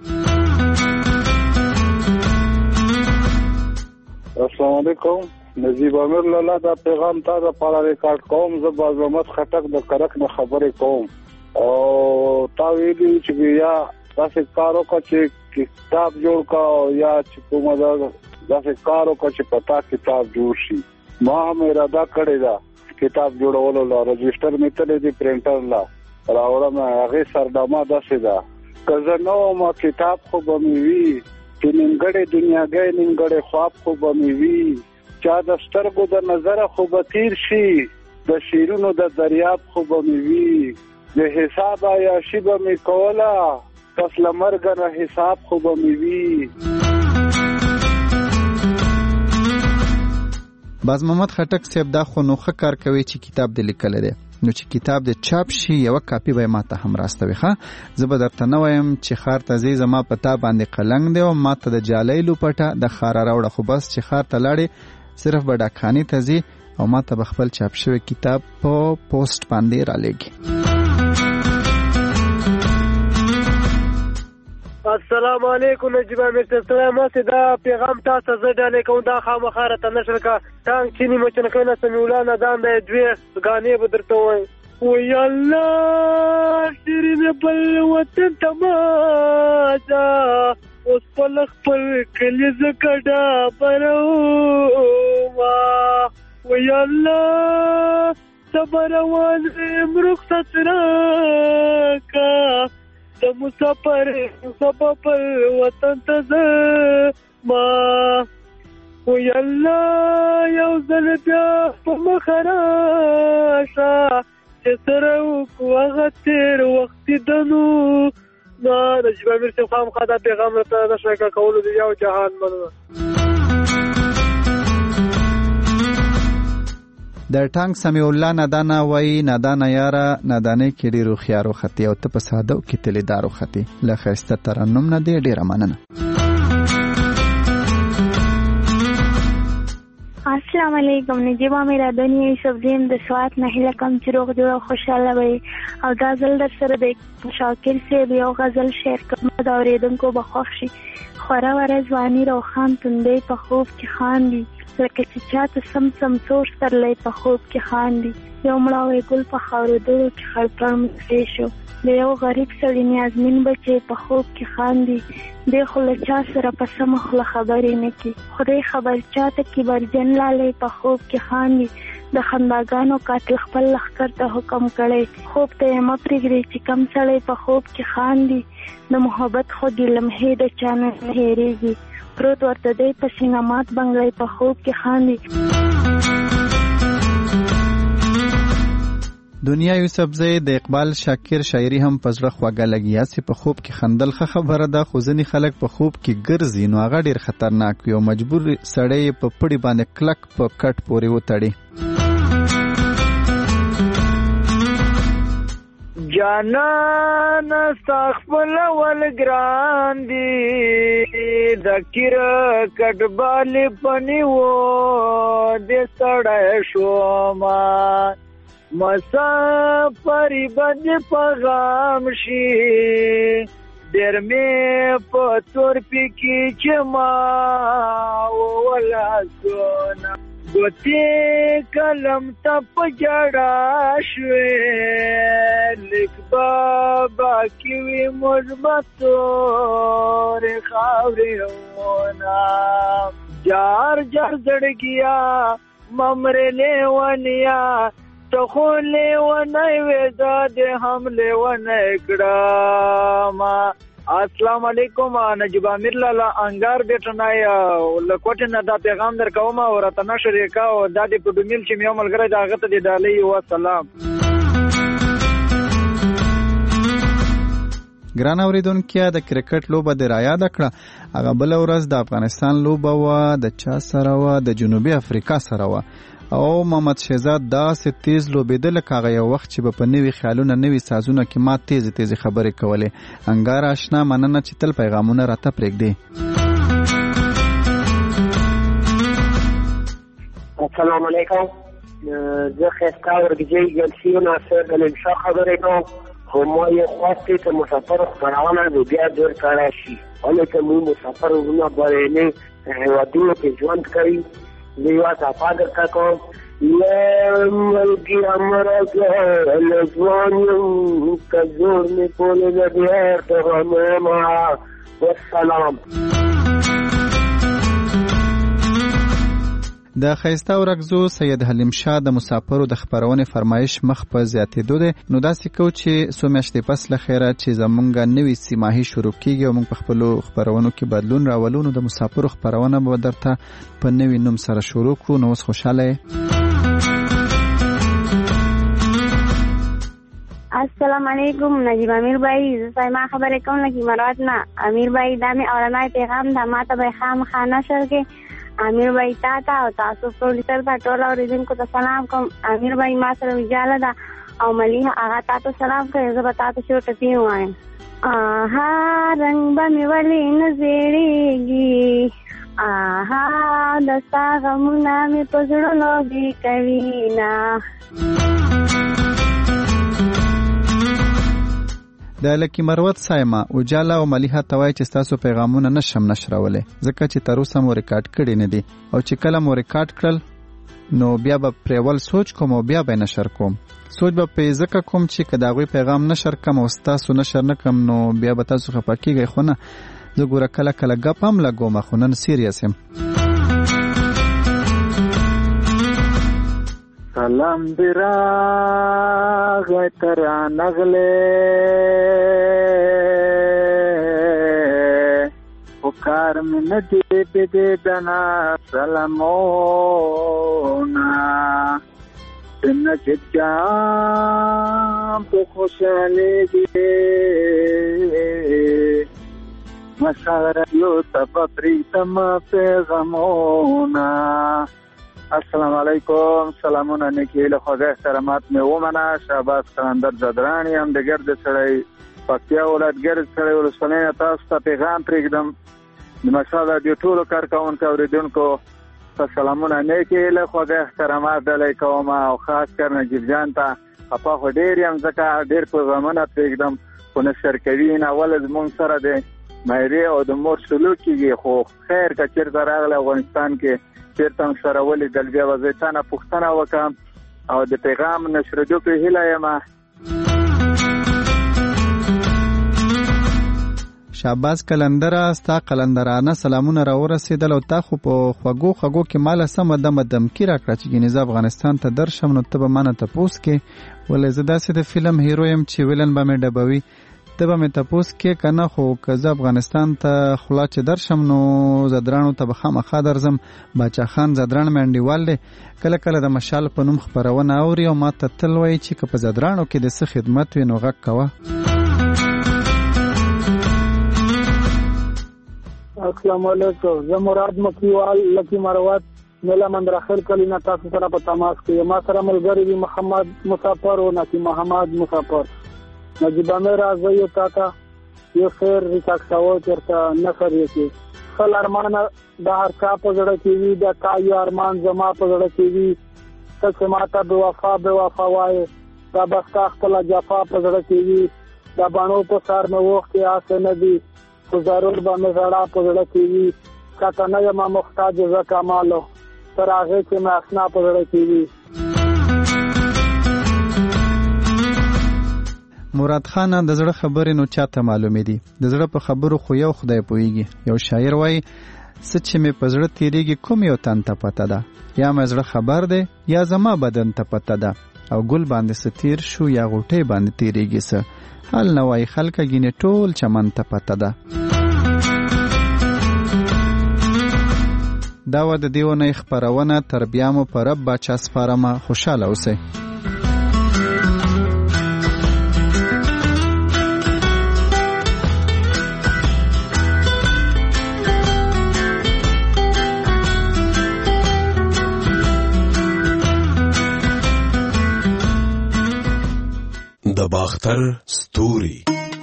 السلام علیکم نجیب امیر لالا دا پیغام تا دا پارا ریکارډ کوم. زه باز محمد خټک د کرک نه خبرې کوم او تا ویلي چې یا داسې کار وکړه چې کتاب جوړ کړه یا چې کومه داسې کار وکړه چې پتا کتاب جوړ شي. ما هم اراده کړې ده کتاب جوړولو لا رجسټر مې تللی دی پرنټر لا راوړم. هغې سرنامه داسې ده که زه نه وم کتاب خو به مې وي چې نیمګړې دنیاګۍ نیمګړې خواب خو به مې وي چا د سترګو د نظره خو به تیر شي د شیرونو د دریاب خو به مې وي د حساب عیاشي به مې کوله پس لمرګ نه حساب خو به مې وي. باز محمد خټک صاحب دا خو نو ښه کار کوي چې کتاب دې لیکلی دی، نو چې کتاب دې چاپ شي یوه کاپي به یې ما ته هم راستوي. ښه زه به درته نه وایم چې ښار ته ځې زما په تا باندې قلنګ دی او ما ته د جالۍ لوپټه د ښاره راوړه، خو بس چې ښار ته لاړې صرف به ډاکخانې ته ځې او ما ته به خپل چاپ شوی کتاب په پوسټ باندې رالیږي. السلام علیکم نجیب امیر صاحب، ما سي دا پیغام تاسو زه ډالې کوم دا خامخا راته نشر کا ټانک چینی مچنکونه سمیولا نه دان د دوی غانې به درته وایم. وی الله شیرین بل وطن تماشا اوس په خپل کلی زکډا پروا. وی الله صبر وان مرخصت راکا د مسافر سبب وطن ته ما. وی الله یو ځل بیا په مخ راشه چې سره وکړو هغه تېر وختي دنو. نو نجیب امیر صاحب خامخا دا پیغام راته د شریکه کولو د یو جهان مننه. د ټانک سمیع الله نادانه وایي نادانه یاره نادانۍ کې ډېر هوښیار وختې او ته په ساده کې تلېدار وختې. له ښایسته ترنم نه دې ډېره مننه. السلام علیکم نجیب امیر دنیا یوسف زیم د سوات نه هیله کوم چې روغ جوړ او خوشحاله وي او دا ځل در سره د شاکر صاحب یو غزل شعر کوم د اورېدونکو به خوښ شي. خوره وره ځواني روښان توندۍ په خوب کې خاندي لکه چې چاته سم سم سور سرلی په خوب کې خاندي. یو مړاوی ګل په خاورېدلو کې خړپړ مخې شو. د یو غریب سړي نیازمین بچی په خوب کې خاندي. دی خو له چا سره په سمه خوله خبرې نه کړي. خدای خبر چاته کبرجن لالی په خوب کې خاندي. د خنداګانو قاتل خپل لښکر ته حکم کړی خوب ته یې مه پرېږدئ چې کم سړی په خوب کې خاندي. د محبت خوږې لمحې د چا نه هېرېږي پروت ورته دی په سینمات بنګړی په خوب کې خاندي. دنیا یوسفزی د اقبال شاکر شاعري هم په زړه خوږه لګي. هسې په خوب کې خندل ښه خبره ده، خو ځینې خلک په خوب کې ګرځي نو هغه ډېر خطرناک وي او مجبور سړی په پړي باندې کلک په کټ پورې وتړي. جانان سخفل والگران دی دکیر کټبال پنیو د سړی شوما مسافری بند پیغام شي ډېر مې په تور پکې چې ما ولا سونا ګوتې قلم ته په جړا شوې لیک بابا کې وي مثبت تورې خاورې ونه جار جار زړګیا ممرې لیونیا ته خو لیونی وې دا دې هم لیونی کړه. السلام علیکم نجیب امیر لالا انګار بیٹنای لکوټ نه دا پیغام در کوم او راته نشر کا او د دې په ډومیل چې میو ملګری دا غته دی ډالۍ او سلام. ګران اوریدونکو د کرکټ لوبه د راياد کړه هغه بل ورځ د افغانستان لوبه و د چا سره و د جنوبي افریقا سره و او محمد شهزاد داسې تیز لوبېده لکه هغه یو وخت چې به په نوي خیالونه نوي سازونه کې ما تیزې تیزې خبرې کولې. انګار آشنا مننه چې تل پیغامونه راته پرېږدې. السلام علیکم زه ښایسته ورګجۍ جلسي ناصر د لمشا خبرې کوم. خو ما یې خواستې ته مسافر خپرونه د بیا ډېر کړی شي ولې که موږ مسافر وروڼه بهرني هېوادونو کې ژوند کوي لیوا صفا درته کوم. یا ملګي امره لځوان یم که زور مې کولې د ډېر تغمما والسلام. د ښایسته ورکزو سید حلیم شاه د مسافرو د خپرونې فرمایش مخ په زیاتېدو دی. نو داسې کوو چې څو میاشتې پس له خیره چې زمونږ نوي سیماهي شروع کېږي او موږ په خپلو خپرونو کې بدلون راولو نو د مسافرو خپرونه به درته په نوي نوم سره شروع کړو. نو اوس خوشحاله یې؟ السلام علیکم نجیب امیر بھائی زه سایما خبرې کوم لکه مراد نه امیر بھائی دا مې اورنای پیغام دا ماته به خامخا نشر کې امیر بھائی تا تا او تاسو پروډوسر ته ټول اوریدونکو ته سلام کوم. امیر بھائی ما سره ویجاله ده او ملیحه هغه تاسو سلام کوي. زه به تاسو شو ټپی وایم. آها رنگ به مې ولې نه زیړېږي، آها دستا غمونه مې په زړه لوبې کوي نه. د لکی مروت سایما اجاله او ملیحه توای چې تاسو پیغامونه نشم نشرولې ځکه چې تر اوسه مو ریکارډ کړی نه دي او چې کله مو ریکارډ کړل نو بیا به پرول سوچ کوم او بیا به نشر کوم. سوچ به په ځکه کوم چې کدا غوي پیغام نشر کوم او تاسو نشر نه کوم نو بیا به تاسو خپه کیږئ. خو نه زه ګوره کله کله غپ هم لګوم خو نن سیریس یم. سلام درا غتر نغله پکار من دې دې دنا سلامونا ان چچا په خوشاله دې مشاعر یو تفری تم پیغامونا. السلام علیکم، سلامونه نیکی له خدای احترامات مې ومنه. شهباز قلندر زدرانی هم د ګرد سړی پکتیا ولایت ګرد سړی ولسوالۍ تاسو ته پیغام پرېږدم. د مشال راډیو ټولو کارکوونکو اورېدونکو ته سلامونه نیکی له خدای احترامات ډالۍ کوم او خاص کر نجیب جان ته خپه خو ډېر یم ځکه ډېر پیغامونه پرېږدم خو نشر کوي ناول زموږ سره دی مایرې او د مور سلوک کېږي. خو خیر که چېرته راغلی افغانستان کې چېرته هم سره ولیدل بیا به زه تا نه پوښتنه وکړم او د پیغام نشرېدو کې هیله یم. شهباز قلندره ستا قلندرانه سلامونه راورسېدل او تا خو په خوږو خوږو کې ماله سمه دمه دمکي راکړه چې ګینې زه افغانستان ته درشم نو ته به مانه تپوس کې ولې زه داسې د فلم هیرو یم چې ویلن به مې ډبوي ته به مې تپوس کې که نه خو که زه افغانستان ته خلا چې درشم نو زدرانو ته به خامخا درځم. باچا خان زدران مې انډیوال دی کله کله د مشال په نوم خپرونه اوري او ما ته تل وایي چې که په زدرانو کې د څه خدمت وي نو غږ کوه. السلام علیکم، زه مراد مکیوال لکی مروت میلا مندرخیل کلینا تاسو سره په تماس کې. ما سره ملګری دی محمد مسافر او نکی محمد مسافر. نجیب امیر راځي یو تاته یو خیر ریکاکساو چرته نفر یې کې خل ارمان د هر کا په زړه کې وي د کا یو ارمان زما په زړه کې وي ته ماته به وفا به وفا وای دا بس کا خپل جفا په زړه کې وي دا باندې په سر مې وخت کې آس نه دي خو ضرور به مې زړه په زړه کې وي کته نه یم محتاج زکمالو تر هغه چې مې اسنا په زړه کې وي. مراد خان د زړه خبرې نو چاته معلومې دي د زړه په خبرو خو یو خدای پوهیږي. یو شاعر وایي څه چې مې په زړه تیریږي کوم یو تن ته پته ده یا مې زړه خبر دی یا زما بدن ته پته ده او ګل باندې څه تیر شو یا غوټۍ باندې تیریږي څه حال نه وایي خلکه ګینې ټول چمن ته پته ده. دا وه د دې اونۍ خپرونه تر بیا مو په رب باچا سپارمه خوشحاله اوسئ. د باختر ستوري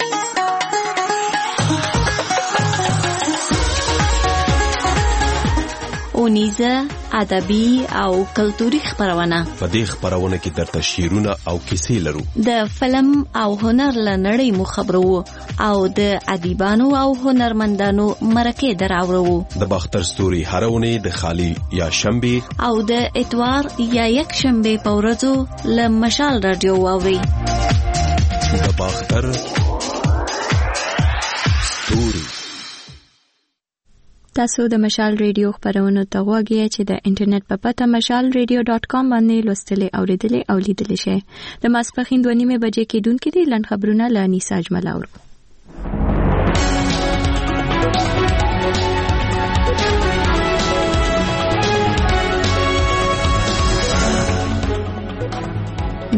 اونیزه ادبي او کلتوري خبرونه. په دې خبرونه کې درته شعرونه او کیسې لرو. د فلم او هنر لنړۍ مو خبرو او د ادیبانو او هنرمندانو مرکه دراوړو. د باختر ستوري هرونه د خالی یا شنبه او د اتوار یا یک شنبه په ورځو له مشال رادیو واوري. د باختر ستوري. تاسو د مشال ریډیو خبرونه ته غواړئ چې د انټرنیټ په پته مشال ریډیو ډاټ کام باندې لوستلې اوریدلې او لیدلې شئ. د ماسپخین دوه نیمه بجې کې دونکو دي لند خبرونه لانی ساجمل اورو.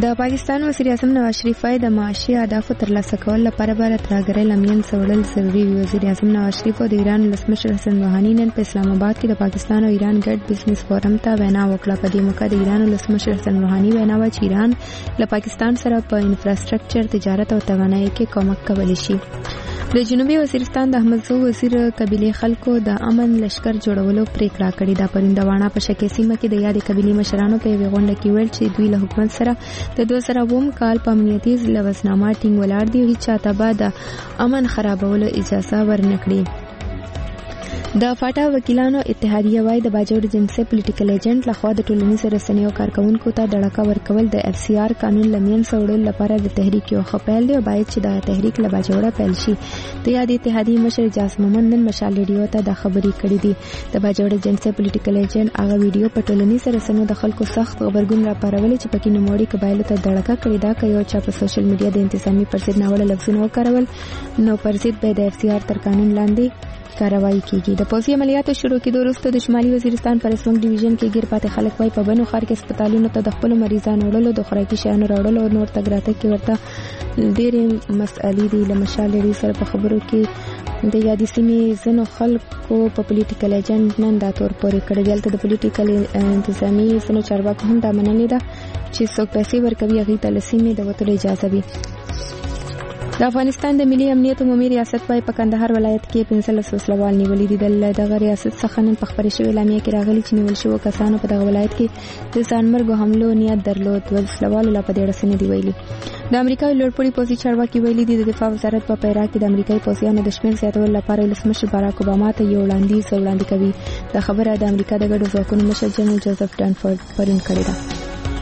د پاکستان وزیر اعظم نواز شریف وايي د معاشي اهدافو ترلاسه کولو لپاره باید ترهګرۍ له منځه وړل ضروري وي. وزیر اعظم نواز شریف او د ایران ولسمشر حسن روحاني نن په اسلام آباد کې د پاکستان او ایران ګډ بزنس فورم ته وینا وکړه. په دې موقع د ایران ولسمشر حسن روحاني وینا وکړه چې ایران له پاکستان سره په انفراستراکچر، تجارت او توانایي کې کومک کولی شي. د جنوبي وزیرستان د احمدزو وزیر قبیلې خلکو د امن لشکر جوړولو پریکړه کړې ده. پرندواڼه په شکې سیمه کې د یادې قبیلې مشرانو په یوې غونډه کې ویل چې دوی له حکومت سره د دوه زره اووم کال په امنیتي لوزنامه ټینګ ولاړ دي. هیڅ چاته به د امن خرابولو اجازه ورنکړي. د فاټا وکیلانو اتحادیه وايي د باجوړ جنسي پولیټیکل ایجنټ لخوا د ټولنیزو رسنیو کارکونکو ته ډړکه ورکول د اف سی آر قانون له منځه وړلو لپاره د تحریک یو ښه پیل دی او باید چې د تحریک له باجوړه پیل شي. د یادې اتحادیې مشر اجاز مومن نن مشال ریډیو ته د خبرې کړې دي. د باجوړ جنسي پولیټیکل ایجنټ هغه ویډیو په ټولنیزو رسنیو د خلکو سخت خبرګون راپارولې چې پکې نوموړي قبایلو ته ډړکه کړې ده. که یو چا په سوشل میډیا د انتظامی پرضد ناوړه لفظونه وکارول نو پرضد به د اف سی آر تر قانون لاندې کاروایی کیږي. د پوځي عملیاتو شروع کېدو وروسته د شمالي وزیرستان په رسمنګ ډیویژن کې ګیر پاتې خلک وايي په بنو ښار کې هسپتالونو ته د خپلو مریضانو وړلو، د خوراکي شیانو راوړلو او نور تګ راتګ کې ورته ډېرې مسئلې دي. له مشال ریډیو سره په خبرو کې د یادې سیمې ځینو خلکو په پولیټیکل ایجنټ نن دا تور پورې کړی. دلته د پولیټیکل انتظامي ځینو چارواکو هم دا منلې ده چې څوک پیسې ورکوي هغوی ته له سیمې د وتلو اجازه وي. د افغانستان د ملي امنیت عمومي ریاست وايي په کندهار ولایت کې پنځلس وسلوال نیولي دي. د دغه ریاست څخه نن په خپرې شوې اعلامیه کې راغلي چې نیول شوو کسانو په دغه ولایت کې د ځانمرګو حملو نیت درلود. وسلوالو لا په دې اړه څه نه دي ویلي. د امریکا لوړپوړي پوځي چارواکي ویلي دي د دفاع وزارت په پیرا کې د امریکایي پوځیانو د شمېر زیاتولو لپاره ولسمشر باراک اوباما ته یو وړاندیز وړاندې کوي. دا خبره د امریکا د ګډو ځواکونو مشر جنرال جوزف ډانفورد پرون کړې ده.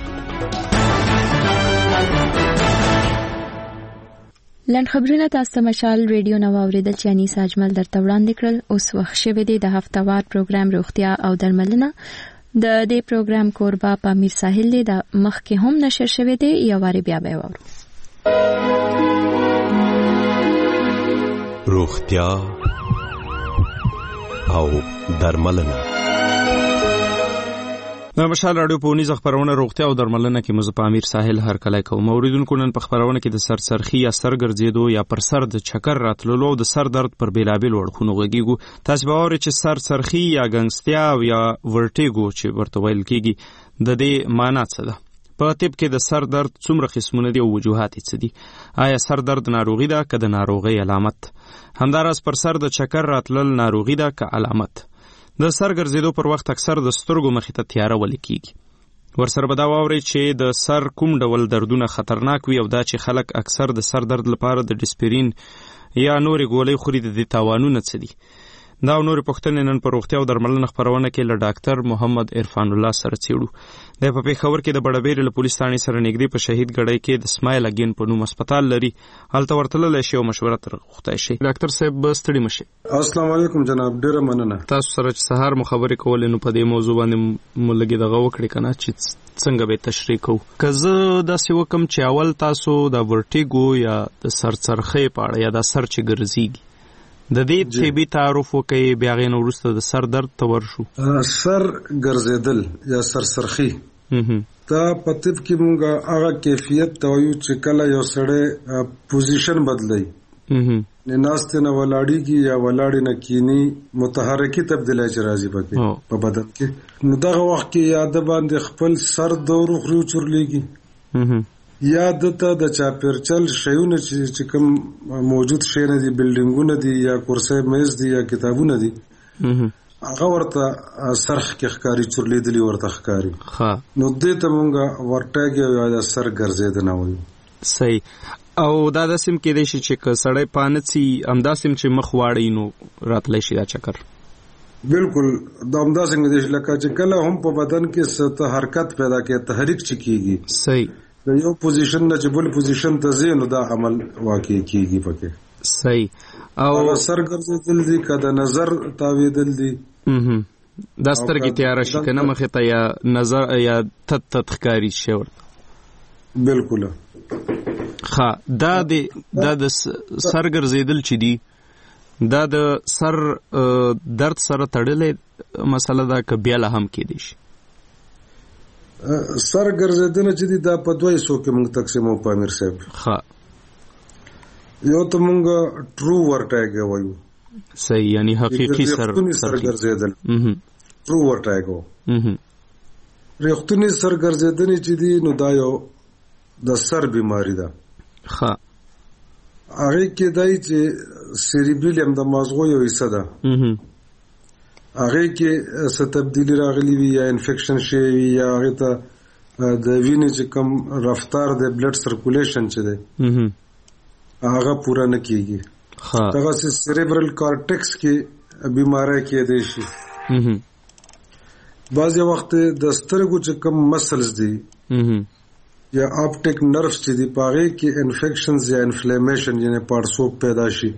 لنډ خبرونه تاسو ته مشال ریډیو نو اوریدل چې انیسا اجمل درته وړاندې کړل. اوس وخت شوی دی د هفتهوار پروګرام روغتیا او درملنه. د دې پروګرام کوربه په امیر ساحل دی. د مخکې هم نشر شوی دی. یو واری بیا به وورو. روغتیا او درملنه. د مشال راډیو په ونیزه خبرونه روغتیا او درملنه کې مزه په امیر ساحل هر کله کوم. اوریدونکو نن په خبرونه کې د سر سرخی یا سر ګرځېدو یا پر سر د چکر راتللو او د سر درد پر بیلابیل وړخونو غږیږو. تاسو به اورئ چې سر سرخی یا ګنګستیا او یا ورټیګو چې ورته ویل کېږي د دې معنی څه ده؟ په طب کې د سر درد څومره قسمونه دي او وجوهات یې څه دي؟ آیا سر درد ناروغي ده که د ناروغۍ علامت؟ همداراز پر سر د چکر راتلل ناروغي ده که علامت؟ د سر ګرځېدو پر وخت اکثر د سترګو مخې ته تیاره ولې کېږي؟ ورسره به دا واورئ چې د سر کوم ډول دردونه خطرناک وي او دا چې خلک اکثر د سر درد لپاره د ډسپرین یا نورې ګولۍ خوري د دې تاوانونه څه دي؟ دا او نورې پوښتنې نن په روغتیا او درملنه خپرونه کې له ډاکټر محمد عرفان الله سره څېړو. دی په پېښور کې د بډبېرې له پولیس تاڼې سره نږدې په شهید ګړی کې د سمایل اګین په نوم هسپتال لري. هلته ورتللی شي او مشوره ترې غوښتی شي. ډاکټر صاحب ستړي مه شئ. السلام علیکم جناب، ډېره مننه. تاسو سره چې سهار مو خبرې کولې نو په دې موضوع باندې مو لږې دغه وکړې که نه چې څنګه به تشریح کوو. که زه داسې وکړم چې اول تاسو د ورټیګو یا د سر څرخۍ په اړه یا د سر چې ګرځېږي د دې طبي تعارف وکړئ، بیا هغې نه وروسته د سر درد ته ورشو. سر ګرځېدل یا سر سرخي دا په طب کې مونږ هغه کیفیت ته وایو چې کله یو سړی پوزیشن بدلوي، ناستې نه ولاړېږي یا ولاړې نه کینی، متحرکي تبدیلی چې راځي پکې په بدن کې، نو دغه وخت کې یا د باندې خپل سر دور خوري او چورلېږي یا دته د چاپیرچل شیونه چې کوم موجود شی نه دي، بلډینګونه دي یا کرسۍ میز دي یا کتابونه دي، هغه ورته سرخ کې ښکاري، چورلېدلي ورته ښکاري. نو دې ته مونږ ورټیګ یا د سر ګرځېدنه وایو. صحیح. او دا داسې هم کېدی شي چې که سړی پانڅي همداسې هم چې مخ واړوي نو راتلی شي دا چکر؟ بالکل دا همداسې کېدی شي لکه چې کله هم په بدن کې څه حرکت پیدا کوي، تحریک چې کېږي. صحیح. د یو پوزیشن نه چې بل پوزیشن ته ځي نو دا عمل واقع کېږي پکې. صحیح. او سر ګرځېدل دي که د نظر تاوېدل دي، دا سترګې تیاره شي که نه مخې ته یا نظر یا تت تت ښکاري شي ورته. بالکل. ښه. دا د دا د سر ګرځېدل چې دي دا د سر درد سره تړلی مسله ده که بیا لا هم کېدی شي؟ سر ګرځیدنه چې دا په دوه حصو کې موږ تقسیمو په امیر صاحب. ها یو ته موږ ټرو ورټایګ وایو. صحیح، یعنی حقیقي سر سر ګرځیدل. ټرو ورټایګ. ریښتونی سر ګرځیدنې چې دی نو دا یو د سر بیماری ده. ها هغه کې دای چې سیریبیلیم د مازغو یو حصہ ده. هغه کې څه تبدیلی راغلی وي یا انفیکشن شي یا هغه ته د وینې چې کم رفتار د بلډ سرکولیشن چې ده هغه پورا نه کیږي. دغه سیریبرل کارټیکس کې بیماری کې دی شي. بعضی وخت د سترګو چې کم مسلز دي یا اپټیک نرفز چې دی پاغه کې انفیکشنز یا انفلیمیشن یعنی پړسوب پیدا شي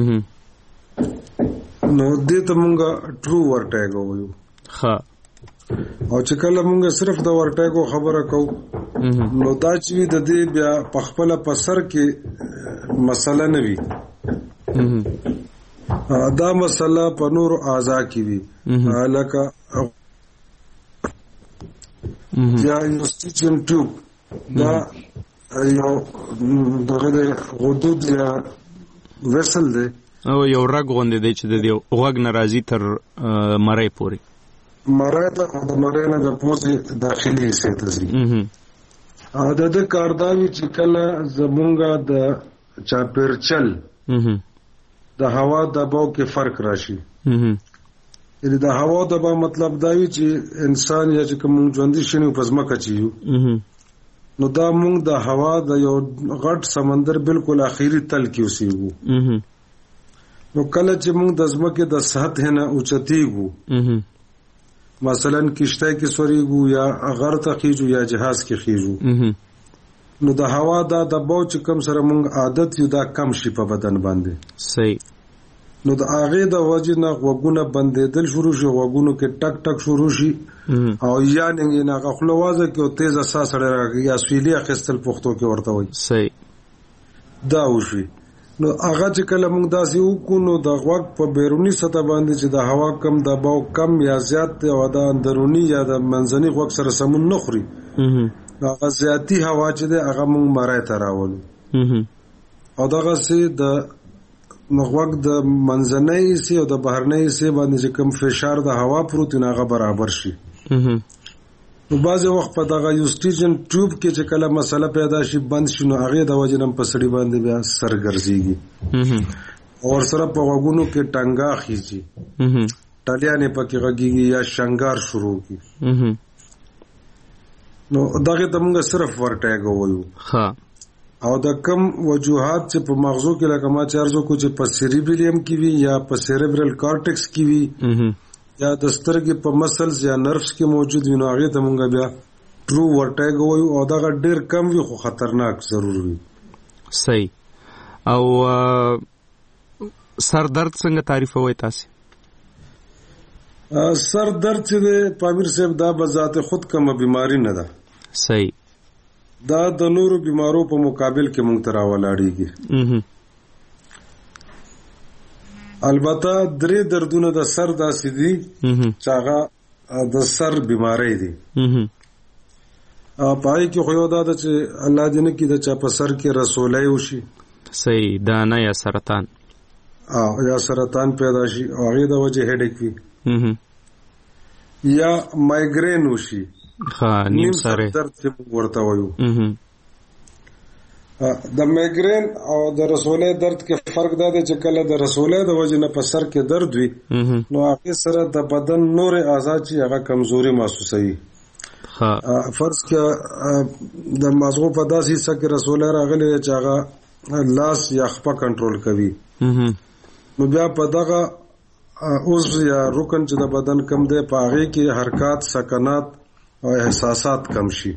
نو دې ته مونږه ټرو ورټایګ وایو. ها او چې کله مونږ صرف د ورټایګو خبره کوو نو دا چې د دې بیا په خپل په سر کې مسله نه وي، دا مسله په نور اعضاء کې وي لکه یا یوستیچن ټیوب دا یو دغه غدود یا ویسل دی او یو رګ غوندې دی چې د دې غوږ نه راځي تر مرۍ پورې. مرۍ ته د مرۍ نه د پوزې داخلي حصې ته ځي. د ده کار دا وي چې کله زمونږه د چاپېرچل د هوا دباو کې فرق راشي. یعنې د هوا دباو مطلب دا وي چې انسان یا چې کوم ژوندي شي نو په ځمکه چې یو نو دا مونږ د هوا د یو غټ سمندر بالکل اخیری تل کې اوسېږو. نو کله چې مونږ د ځمکې د سطح نه اوچتېږو مثلا کشته کې سورېږو یا غر ته خیږو یا جهاز کې خیږو نو د هوا دا دباو چې کم سره مونږ عادت یو دا کم شي په بدن باندې. صحیح. نو د هغې د وجې نه غوږونه بندېدل شروع شي، غوږونو کې ټک ټک شروع شي او یا نه هغه خوله وازه کې او تیزه ساه سړی راغی یا سویلي اخیستل پښتو کې ورته وایي. صحیح. دا وشي نو هغه چې کله موږ داسې وکړو نو د غوږ په بیروني سطح باندې چې د هوا کم دباو کم یا زیات دی او د اندروني یا د منځني غوږ سره سمون نه خوري نو هغه زیاتي هوا چې دی هغه موږ مرۍ ته راولو او دغسې د غوږ د منځنۍ حصې او د بهرنۍ حصې باندې چې کوم فشار د هوا پروت وي هغه برابر شي. نو بعضې وخت په دغه یوسټیجن ټیوب کې چې کله مسله پیدا شي بند شي نو هغې د وجې نه په سړي باندې بیا سر ګرځېږي او ورسره په غوږونو کې ټنګا خیږي، ټلیانې پکې غږېږي یا شنګار شروع کړي نو دغې ته موږ صرف ورټایګ وایو. او د کم وجوهات چې په مغزو کې لکه ما چې عرض وکړو چې په سیریبیلیم کې وي یا په سیریبرل کارټیکس کې وي یا د سترګې په مسلز یا نرفز کې موجود وي نو هغې ته مونږ بیا ټرو ورټایګ وایو او دغه ډېر کم وي خو خطرناک ضرور وي. صحیح. او سر درد څنګه تعریفوئ تاسې؟ سر درد چې دی پامیر صاحب دا به ذات خود کومه بیماری نه ده. صحیح. دا د نورو بیمارو په مقابل کې مونږ ته راولاړېږي. البته درې دردونه د سر داسې دي چې هغه د سر بیماری دي. په هغې کې خو یو دا ده چې الله دې نه کړي د چا په سر کې رسولی وشي. صحیح. دانه یا سرطان یا سرطان پیدا شي او هغې د وجې هیډیک وي یا مایګرین وشي. نیم سره درد چې ورته وایو. د مایګرین او د رسولې درد کې فرق دا دی چې کله د رسولې د وجې نه په سر کې درد وي نو هغې سره د بدن نورې اعضا چې هغه کمزوري محسوسوي. فرض کړه د مازغو په داسې حصه کې رسولې راغلی دی چې هغه لاس یا خپه کنټرول کوي نو بیا په دغه عضو یا رکن چې د بدن کم دی په هغې کې حرکات سکنات او احساسات کم شي.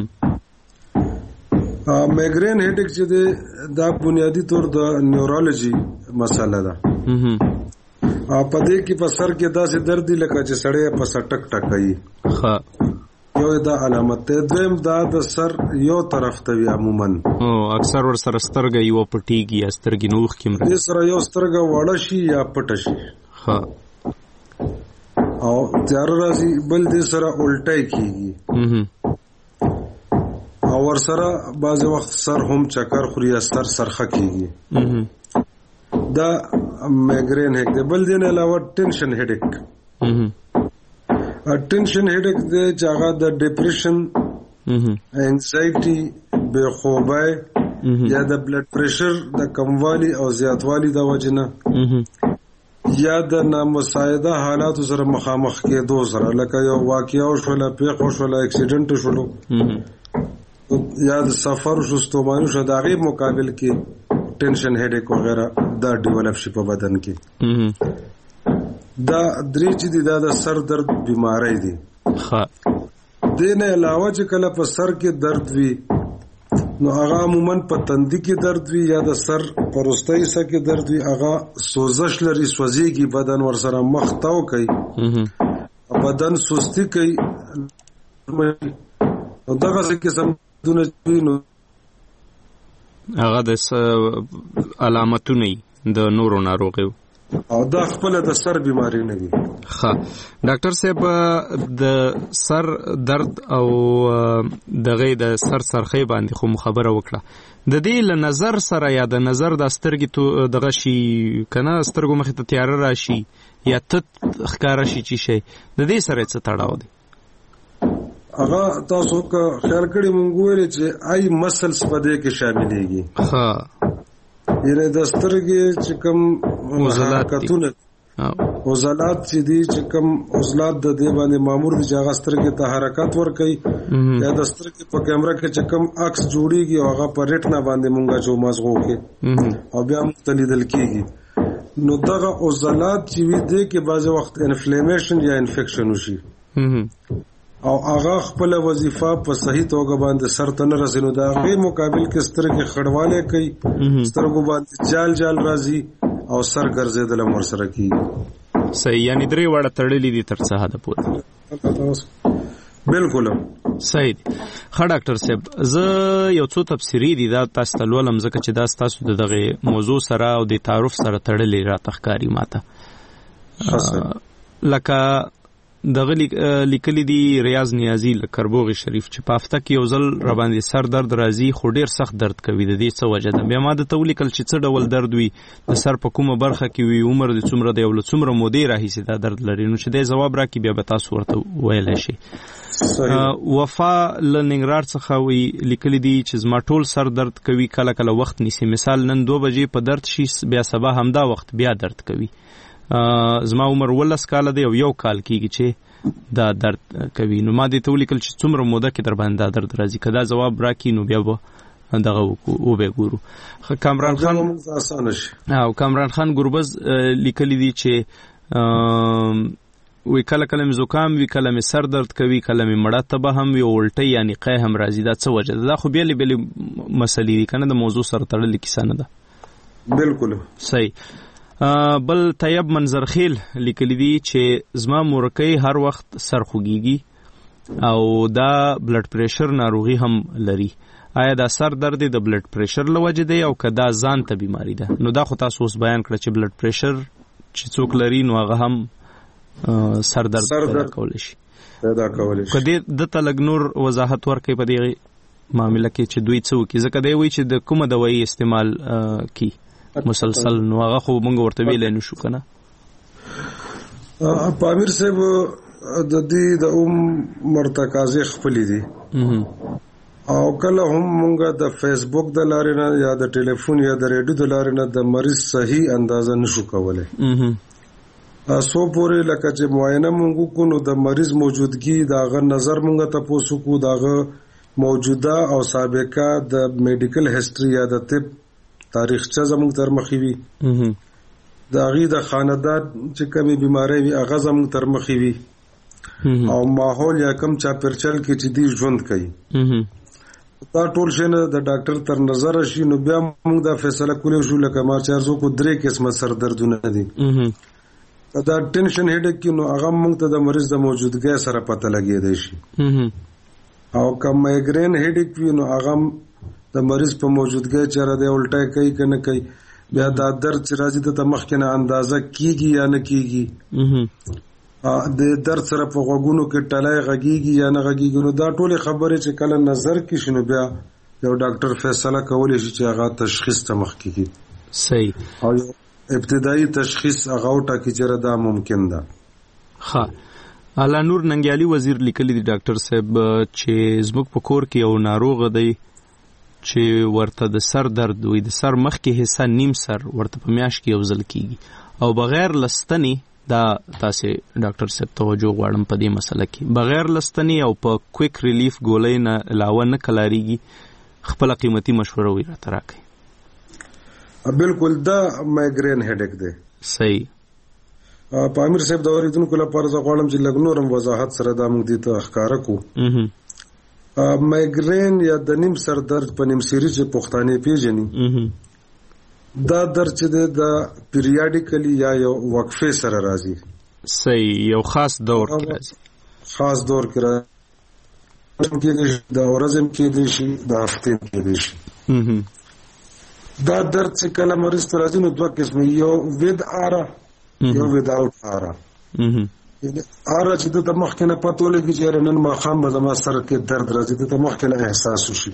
مایګرین هیډیک چې دی دا بنیادی طور د نیورولوژي مسله ده. په دې کې په سر کې داسې درد دی لکه چې سړی په سر ټک ټک کوي. یو دا علامت دی. دویم دا د سر یو طرف ته وي عموما اکثر ورسره سترګه یوه پټېږي یا سترګې نوښ کې مري. دې سره یو سترګه وړه شي یا پټه شي او تیاره راځي بل دې سره الټی کېږي ورسره بعض وخت سر هم چکر خوري یا سر سرخه کیږي دا مایګرین هیک دی. بل دین علاوه ټینشن هیډیک ټینشن هیډیک دی چې هغه د ډیپریشن انزایټي بے خوبای یا د بلډ پریشر د کموالی او زیاتوالی د وجنه یا د نامساعده حالاتو سره مخامخ کېدو سره لکه یو واقعیا شوله پیښه شوله اکسیډنټ شولو یا د سفر شو ستومانو شو د هغې مقابل کې ټینشن هیډیک وغیرہ دا ډیولپ شي په بدن کې. دا درې چې دي دا د سر درد بیماری دي. دې نه علاوه چې کله په سر کې درد وي نو هغه عموما په تندي کې درد وي یا د سر په وروستۍ حصه کې درد وي، هغه سوزش لري، سوځېږي بدن، ورسره مخ تاو کوي، بدن سستی کوي. دغه قسم دونه نو هغه د علامتونه د نورو ناروغیو او دا خپل د سر بیماری نه دي. ښه ډاکټر صاحب د سر درد او دغه د سر سرخی باندې خو خبره وکړه، د دې له نظر سره یا د نظر د سترګې تو دغه شي کنه سترګو مخې ته تیار راشي یا تت ښکارا شي چې شي د دې سره څه تړاو دی؟ هغه تاسو که خیال کړی مونږ ویل چې آی مسلز په دې کې شاملېږي. ها یعنی د سترګې چې کوم حرکتونه عضلات چې دي چې کوم عضلات د دې باندې مامور دي چې هغه سترګې ته حرکت ورکوي یا د سترګې په کیمرا کې چې کوم عکس جوړیږي او هغه په ریټنا باندې مونږه چې مازغو کې او بیا موږ ته لیدل کېږي. نو دغه عضلات چې وي دي کې بعض وخت انفلیمیشن یا انفیکشن وشي او هغه خپل وظیفه په صحیح توګه باندې سر ته نه رسي، نو د هغې مقابل کې سترګې خړوالی کوي، سترګو باندې جال جال راځي او سر ګرځېدل هم ورسره کېږي. صحیح، یعنې درې واړه تړلي دي تر څه حده پورې. بالکل صحیح دی. ښه ډاکټر صاحب زه یو څو تفسیري دي دا تاسو ته لولم ځکه چې دا ستاسو د دغې موضوع سره او د تعارف سره تړلې راته ښکاري ماته. لکه دغه لیکلي دي ریاض نیازي له کربوغي شریف چې په هفته کې یو ځل راباندې سر درد راځي خو ډېر سخت درد کوي، د دې څه وجه ده؟ بیا ما درته ولیکل چې څه ډول درد وي، د سر په کومه برخه کې وي، عمر د څومره دی او له څومره مودې راهیسې دا درد لري. نو چې دی ځواب راکړي بیا به تاسو ورته ویلی شي. وفا له ننګرهار څخه وی لیکلي دي چې زما ټول سر درد کوي، کله کله وخت نیسي، مثال نن دو بجې په درد شي بیا سبا همدا وخت بیا درد کوي. زما عمر ولس کاله دی او یو کال کېږي چې دا درد کوي. نو ما دې ته ولیکل چې څومره موده کې در باندې دا درد راځي، که دا ځواب راکړي نو بیا به دغه وبې ګورو. کامران خان او کامران خان ګربز لیکلي دي چې وی کله کله مې زکام وي، کله مې سر درد کوي، کله مې مړه تبه هم وي او الټۍ یعنې قی هم راځي. دا څه وجه ده؟ دا خو بېلې بېلې مسلې دي که نه، د موضوع سره تړلې کیسه نه ده. بالکل صحیح. بل طیب منظرخیل لیکلی دي چې زما مورکۍ هر وخت سر خوږیږي او دا بلډ پریشر ناروغي هم لري. آیا دا سر درد د بلډ پریشر له وجې دی او که دا ځان ته بیماری ده؟ نو دا خو تاسو اوس بیان کړه چې بلډ پریشر چې څوک لري نو هغه هم سر درد پیدا کولی شي. پیدا کولی شي. که دې دته لږ نور وضاحت ورکړئ په دې معامله کې چې دوی څه وکړي، ځکه دی وایي چې د کومه دوایي استعمال کی مسلسل، نو هغه خو مونږ ورته ویلی نشو که نه. پامیر صاحب د دې د اوم مرتکازې خپلې دي او کله هم مونږ د فیسبوک د لارې نه یا د ټلیفون یا د ریډیو د لارې نه د مریض صحیح اندازه نشو کولی. سو پورې لکه چې معاینه مونږ کو نو د مریض موجودګي د هغه نظر مونږ تپوسو کو، د هغه موجوده او سابقه د میډیکل هسټري یا د طب تاریخچه زموږ تر مخې وي، د هغې د خاندان چې کومې بیمارۍ وي هغه زموږ تر مخې وي او ماحول یا کم چاپیرچل کې چې دی ژوند کوي. دا ټول شی نه د ډاکټر تر نظر شي نو بیا موږ دا فیصله کولی شو لکه ما چې ارزو کو درې قسمه سر دردونه دي. دا ټینشن هیډیک کې نو هغه موږ ته د مریض د موجودګۍ سره پته لګېدی شي او که مایګرین هیډیک وي نو هغه د مریض په موجودګۍ چېرې دی الټی کوي که نه کوي، بیا دا درد چې راځي ته مخکې نه اندازه کېږي یا نه کېږي. د درد سره په غوګونو کې ټلای غږیږي یا نه غږیږي، نو دا ټول خبرې چې کله نظر کې شنو بیا یو ډاکټر فیصله کولی شي چې هغه تشخیص ته مخکې کړي. صحیح. او ابتدایي تشخیص هغه وټاکي چې دا ممکن ده. ها اعلی نور ننګیالي وزیر لیکلی دی ډاکټر صاحب چې زموږ په کور کې یو ناروغ دی چې ورته د سر درد وي، د سر مخکې حصہ نیم سر ورته په میاشت کې یو ځل کیږي او بغیر لستنی. دا تاسو ډاکټر صاحب توجه غواړم په دې مسله کې، بغیر لستنی او په کویک ریلیف ګولۍ نه علاوه نه کلاریږي، خپل قیمتي مشوره وی راته راکړي. بالکل دا مایګرین هډیک دی. صحیح. په امیر صاحب د اوریدونکو لپاره زه غواړم چې لږ نورم وضاحت سره دا موږ دې ته ښکاره کړو. مایګرین یا د نیم سر درد په نیم سری چې پښتانه پیژني، دا درد چې د پیریاډیکلی یا یو وقفه سره راځي. صحیح. یو خاص دور کې راځي. خاص دور کې راځي کې د ورځم کې دي شي د هفته کې دي شي. دا درد چې کله مریض ته راځي نو دوه قسم، یو ود آرا یو وداوت آرا. آرا چې د مخکې نه پته ولګي چې نن ما خام به زما سر کې درد راځي، د مخکې نه احساس وشي،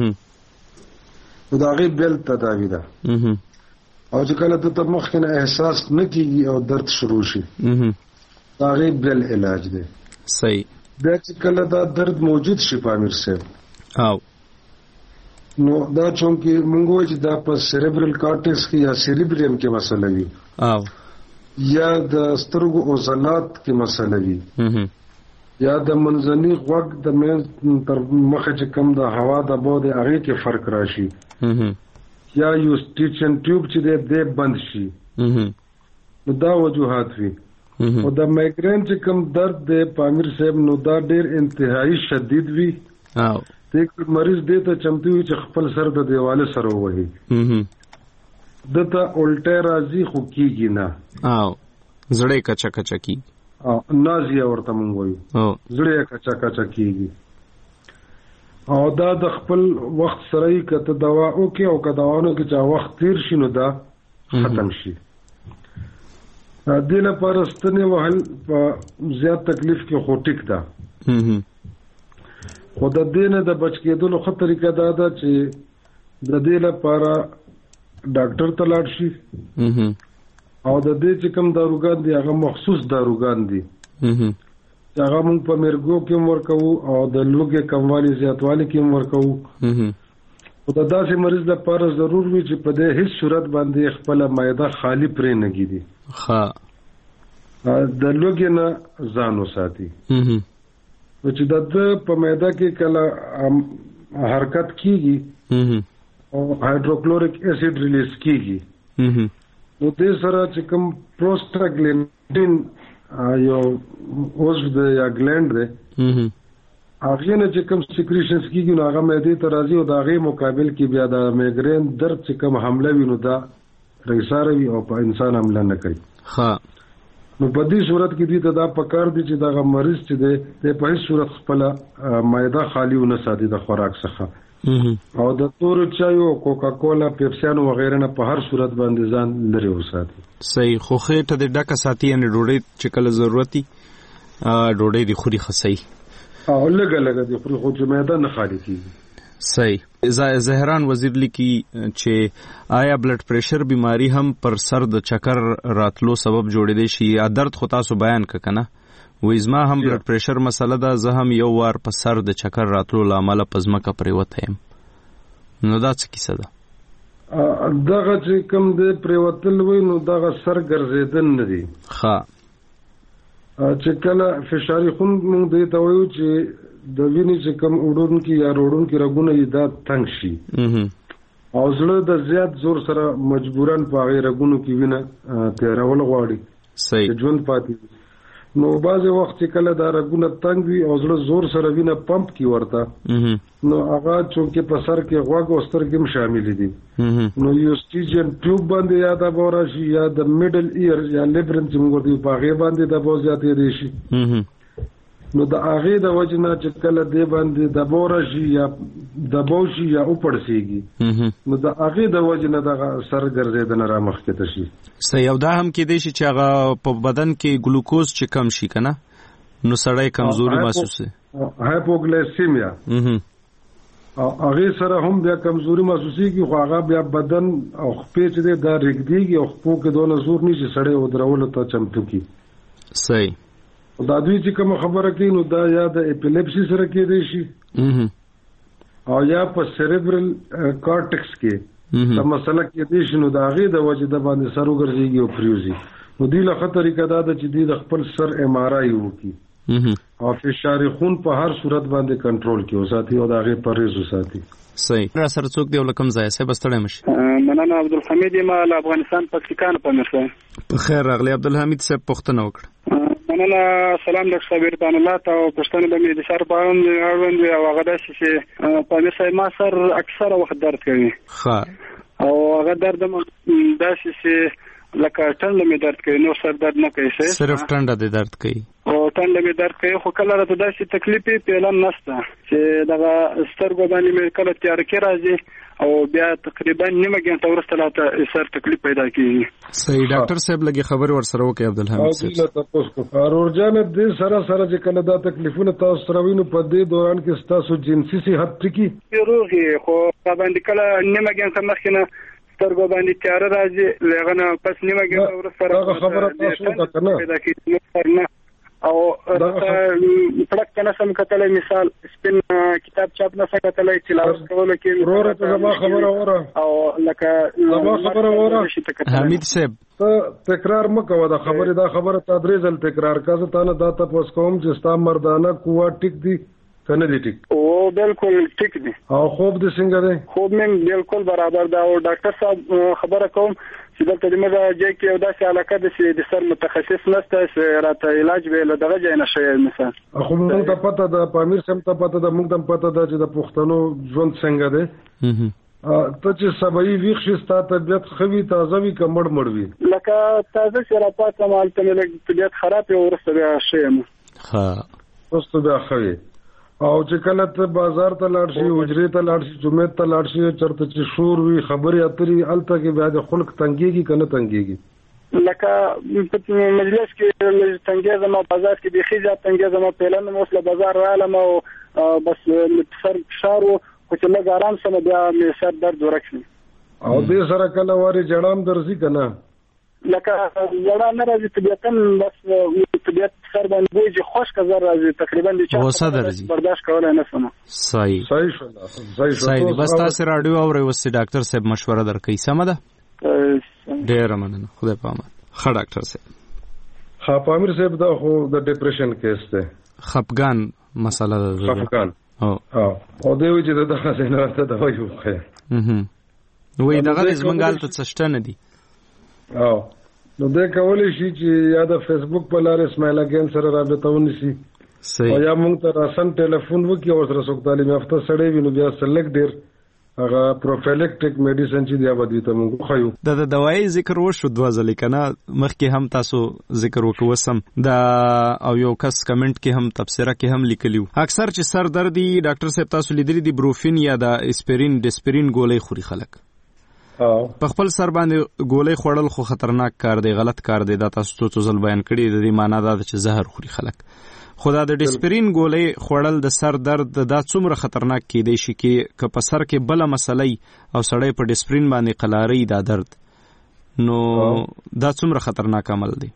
نو دا غي بل تداوی ده. او چې کله د مخکې نه احساس نه کیږي او درد شروع شي، دا غي بل علاج ده. صحیح. بیا چې کله دا درد موجود شي په امیر صاحب، او نو دا چونکی مونږ وایو چې دا په سیریبرل کارټیکس کې یا سیریبریم کې مسله وي، او یا د سترګو عضلات کې مسله وي، یا د منځني غوږ د مې تر مخه چې کم د هوا د باد هغه کې فرق راشي، یا یو سټیچن ټیوب چې د بند شي، نو دا وجوهات وي. او د مایګرین چې کم درد د پامیر صاحب نو دا ډیر انتهایی شدید وي. او د مریض دې ته چمتو وي چې خپل سر د دیواله سره ووهي، دته الټه راځي خو کیږي نه، او زړه کچا کچا کی، او نازیه ورته مونږ وایو، او زړه کچا کچا کیږي. او دا د خپل وخت سره یې کته دوا او کې او کداوانو کې چې وخت تیر شي نو دا ختم شي. د لپاره ستنه وهل په زیات تکلیف کې خو ټیک ده، خو د دې نه د بچ کېدلو ښه طریقه دا ده چې د دې لپاره ډاکټر ته لاړ شي، او د دې چې کوم داروګان دي هغه مخصوص داروګان دي چې هغه موږ په مرګو کې ورکوو او د لوګي کموالي زیاتوالي کې ورکوو. او د داسې مریض لپاره ضرور وي چې په دې هیڅ صورت باندې خپل معده خالی پرې نه کیږي، ها د لوګي نه ځان وساتي. نو چې د په معده کې کله حرکت کیږي او هایدروکلوریک اسید ریلیز کیږي، نو دې سره چې کوم پروستاګلینډین یو اوس د یا ګلند دی، هغه نه چې کوم سیکریشنز کیږي نو هغه معدې ته راځي او د هغې مقابل کې بیا د میګرین درد چې کوم حمله وي نو دا رئیساره وي او په انسان حمله نه کوي. ها نو په دې صورت کې دوی ته دا پکار دي چې دغه مریض چې دی د په هیڅ صورت خپل معده خالی ونه ساتي د خوراک څخه، او د تور چایو، کوکا کولا، پیپسیانو وغیرہ نه په هر صورت باندې ځان لري وساتي. صحیح. خو خېټه د ډکه ساتي یعنی ډوډۍ چې کله ضرورتي ډوډۍ د خوري خسي، او لګه لګه د خوري خو چې معده نه خالی کیږي. صحیح. زهران وزیر لیکي چې آیا بلډ پریشر بیماری هم پر سر د چکر راتلو سبب جوړېدای شي؟ یا درد خو تاسو بیان ککنه وې زما هم بلډ پریشر مسله ده، زه هم یو وار په سر د چکر راتلو لامل په ځمکه پریوته یم، نو دا څه کیسه ده؟ دغه چې کوم د پریوتل وي نو دغه سر ګرځیدل نه دي. ها چې کله فشاري خون موږ دې ته وایو چې د وینې چې کوم وډونکي یا روډونکي رګونه یې دا تنګ شي، او زړه د زیات زور سره مجبورن په هغې رګونو کې وینه تېرول غواړي چې ژوند پاتې. نو بعضې وخت چې کله دا رګونه تنګ وي او زړه زور سره وینه پمپ کي ورته، نو هغه چونکې په سر کې غوږ او سترګې هم شاملې دي، نو یو سټیجن ټیوب باندې یا د بو راشي یا د میډل ایر یا لیبرن چې موږ ورته په هغې باندې د بو زیاتېدی شي. نو د هغې د وجې نه چې کله دی باندې دباو راشي یا دباو شي یا وپړسېږي نو د هغې د وجې نه دغه سر ګرځېدنه را مخکې شي. صحیح. او دا هم کېدای شي چې هغه په بدن کې ګلوکوز چې کم شي که نه نو سړی کمزوري محسوسوي. هایپوګلیسیمیا او هغې سره هم بیا کمزوري محسوسېږي خو هغه بیا بدن او خپې چې دی دا رېږدېږي او خپو کې دونه زور نه شي سړی ودرولو ته چمتو کي. صحیح. دا دوی چې کومه خبره کوي نو دا یا د اپیلیپسي سره کېدای شي او یا په سیریبرل کارټکس کې دا مسله کېدای شي نو د هغې د وجې د باندې سر وګرځېږي او پرېوځي. نو دوی له ښه طریقه دا ده چې دوی د خپل سر ایم آر آی وکړي او فشار خون په هر صورت باندې کنټرول کې وساتي او د هغې پرهیز وساتي. صحیح. را سره څوک دی او له کوم ځایه صاحب ستړی مه شي. مننه. عبدالحمید یم له افغانستان پاکستان په امیر صاحب. په خیر راغلی عبدالحمید صاحب پوښتنه وکړه. مننه. سلام ډاکټر صاحب رضوان الله ته او پښتنو د مې د سر په اړوند او هغه داسې چې په امیر صاحب ما سر اکثره وخت درد کوي او هغه درد داسې چې لکه ټنډه مې درد کوي نو سر درد نه کوي. صرف ټنډه دې درد کوي او ټنډه مې درد کوي خو کله راته داسې تکلیف پیلن نشته چې دغه سترګو باندې مې کله تیاره کې راځي او بیا تقریبا نیمه ګنټه وروسته راته سر تکلیف پیدا کیږي. صحیح. ډاکټر صاحب لږ خبرې ورسره وکړئ عبدالحمید صاحب. او تاسو کو ارور جان دې سره سره چې کله دا تکلیفونه تاسو سره وینو په دې دوران کې تاسو جنسي صحت ټکی روغي خو باندې کله نیمه ګنټه مخکې نه سترګو باندې تیاره راځي لغه نه پس نیمه ګنټه وروسته دا خبره تاسو وکړه پیدا کیږي او پړک کنه سم کتلې مثال سپین کتاب چاپ نه سکتلې تلاوت کول کې ورور ته زما خبره وره او لکه زما خبره وره حمید صاحب ته تکرار مکو دا خبره دا خبره تا درې ځل تکرار کړه ته نه دا تاسو کوم چې ستا مردانه قوه ټیک دی کنه دی ټیک او بالکل ټیک دی او خوب د څنګه دی خوب مې بالکل برابر دا او ډاکټر صاحب خبره کوم چې دلته د مزه جې کې یو داسې علاقه ده چې د سر متخصص نشته چې راته علاج به له دغه ځای نه شي مثلا. خو موږ ته پته ده پامیر سم ته پته ده موږ ته پته ده چې د پښتنو ژوند څنګه دی ته چې سبای ویښ شي ستا طبیعت خوي تازه وي کمړ مړ وي لکه تازه چې راپاته مال ته مې طبیعت خراب یو ورسته بیا شیم ها ورسته بیا خوي او چې کله ته بازار ته لاړ شي حجرې ته لاړ شي جمعې ته لاړ شي چرته چې شور وي خبرې اترې هلته کې بیا د خلق تنګېږي که نه تنګېږي لکه په مجلس کې تنګېږم او بازار کې بیخي زیات تنګېږم پهلن مې اوس له بازار رالم او بس سر فشار و خو چې لږ ارام سم بیا مې سر درد ورک شي او دې سره کله وارې جړام درځي که نه لکه جړا نه راځي طبیعتا بس طبیعت سر باندې بوجي خوشک زر راځي تقریبا د چا برداشت کولای نه سم. صحیح. صحیح شو صحیح شو. صحیح. بس تاسو رادیو اورئ وسې ډاکټر صاحب مشوره درکې سم ده. ډېر مننه خدای په امان. ښه ډاکټر صاحب. ها پامیر صاحب دا خو د ډیپریشن کیس ده خفګان مسله ده. خفګان او او دوی چې دغه څنګه راته دا وایو خو وې دغه زمنګال ته څشته نه دي او نو دې کولای شي چې یا د فیسبوک په لارې اسماعیل اگین سره رابطه ونیسي او یا موږ ته راسن ټلیفون وکړي او سره څوک تعلیم یافته سړی وي نو بیا سلیکټ ډیر هغه پروفیلیکټیک میډیسن چې دی باندې ته موږ خو د د دوايي ذکر وشو دوه ځلې کنه مخکې هم تاسو ذکر وکړو سم دا او یو کس کمنټ کې هم تبصره کې هم لیکلیو اکثر چې سر دردي ډاکټر صاحب تاسو لیدلی دی بروفین یا د اسپرین ډسپرین ګولۍ خوري خلک په خپل سر باندې ګولۍ خوړل خو خطرناک کار دی غلط کار دی دا تاسو څو ځل بیان کړی د دې معنی دا چې زهر خوري خلک خدا د ډسپرین ګولۍ خوړل د سر درد دا څومره خطرناک کیدی شي کې که په سر کې بل مسلې او سړی په ډسپرین باندې قلاري دا درد نو دا څومره خطرناک عمل دی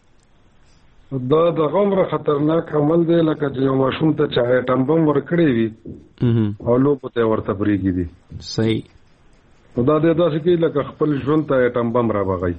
دا د غومره خطرناک عمل دی لکه چې یو ماشوم ته چا ایټم بم ورکړی وي او لوبو ته ورته بریږي دي صحیح نو دا د داسې کې لکه خپل ژوند ته ایټم بم را بغی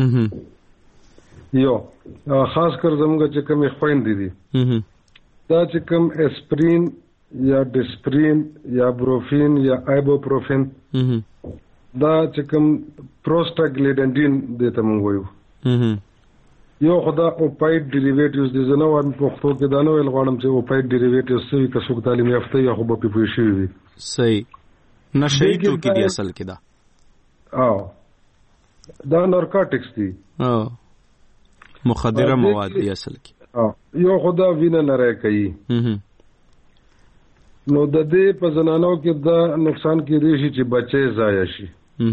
یو خاص کر زموږ چې کوم خويندې دي دا چې کوم اسپرین یا ډسپرین یا بروفین یا ایبوپروفین دا چې کوم پروستاګلیډنډین دته مونږ وایو یو خدا اوپایډ ډیریویټیوز دي زنه وایم په پښتو کې دا نه ویل غواړم چې اوپایډ ډیریویټیوز څه که څوک تعلیم یافته یا خو به پوه شي وي صحیح نشئی تو کی دی اصل کې دا او دا نارکوټکس دي او مخدره مواد دي اصل کې یو خدا وینه نری کوي نو د دې په زنانو کې دا نقصان کېدی شي چې بچي ضایع شي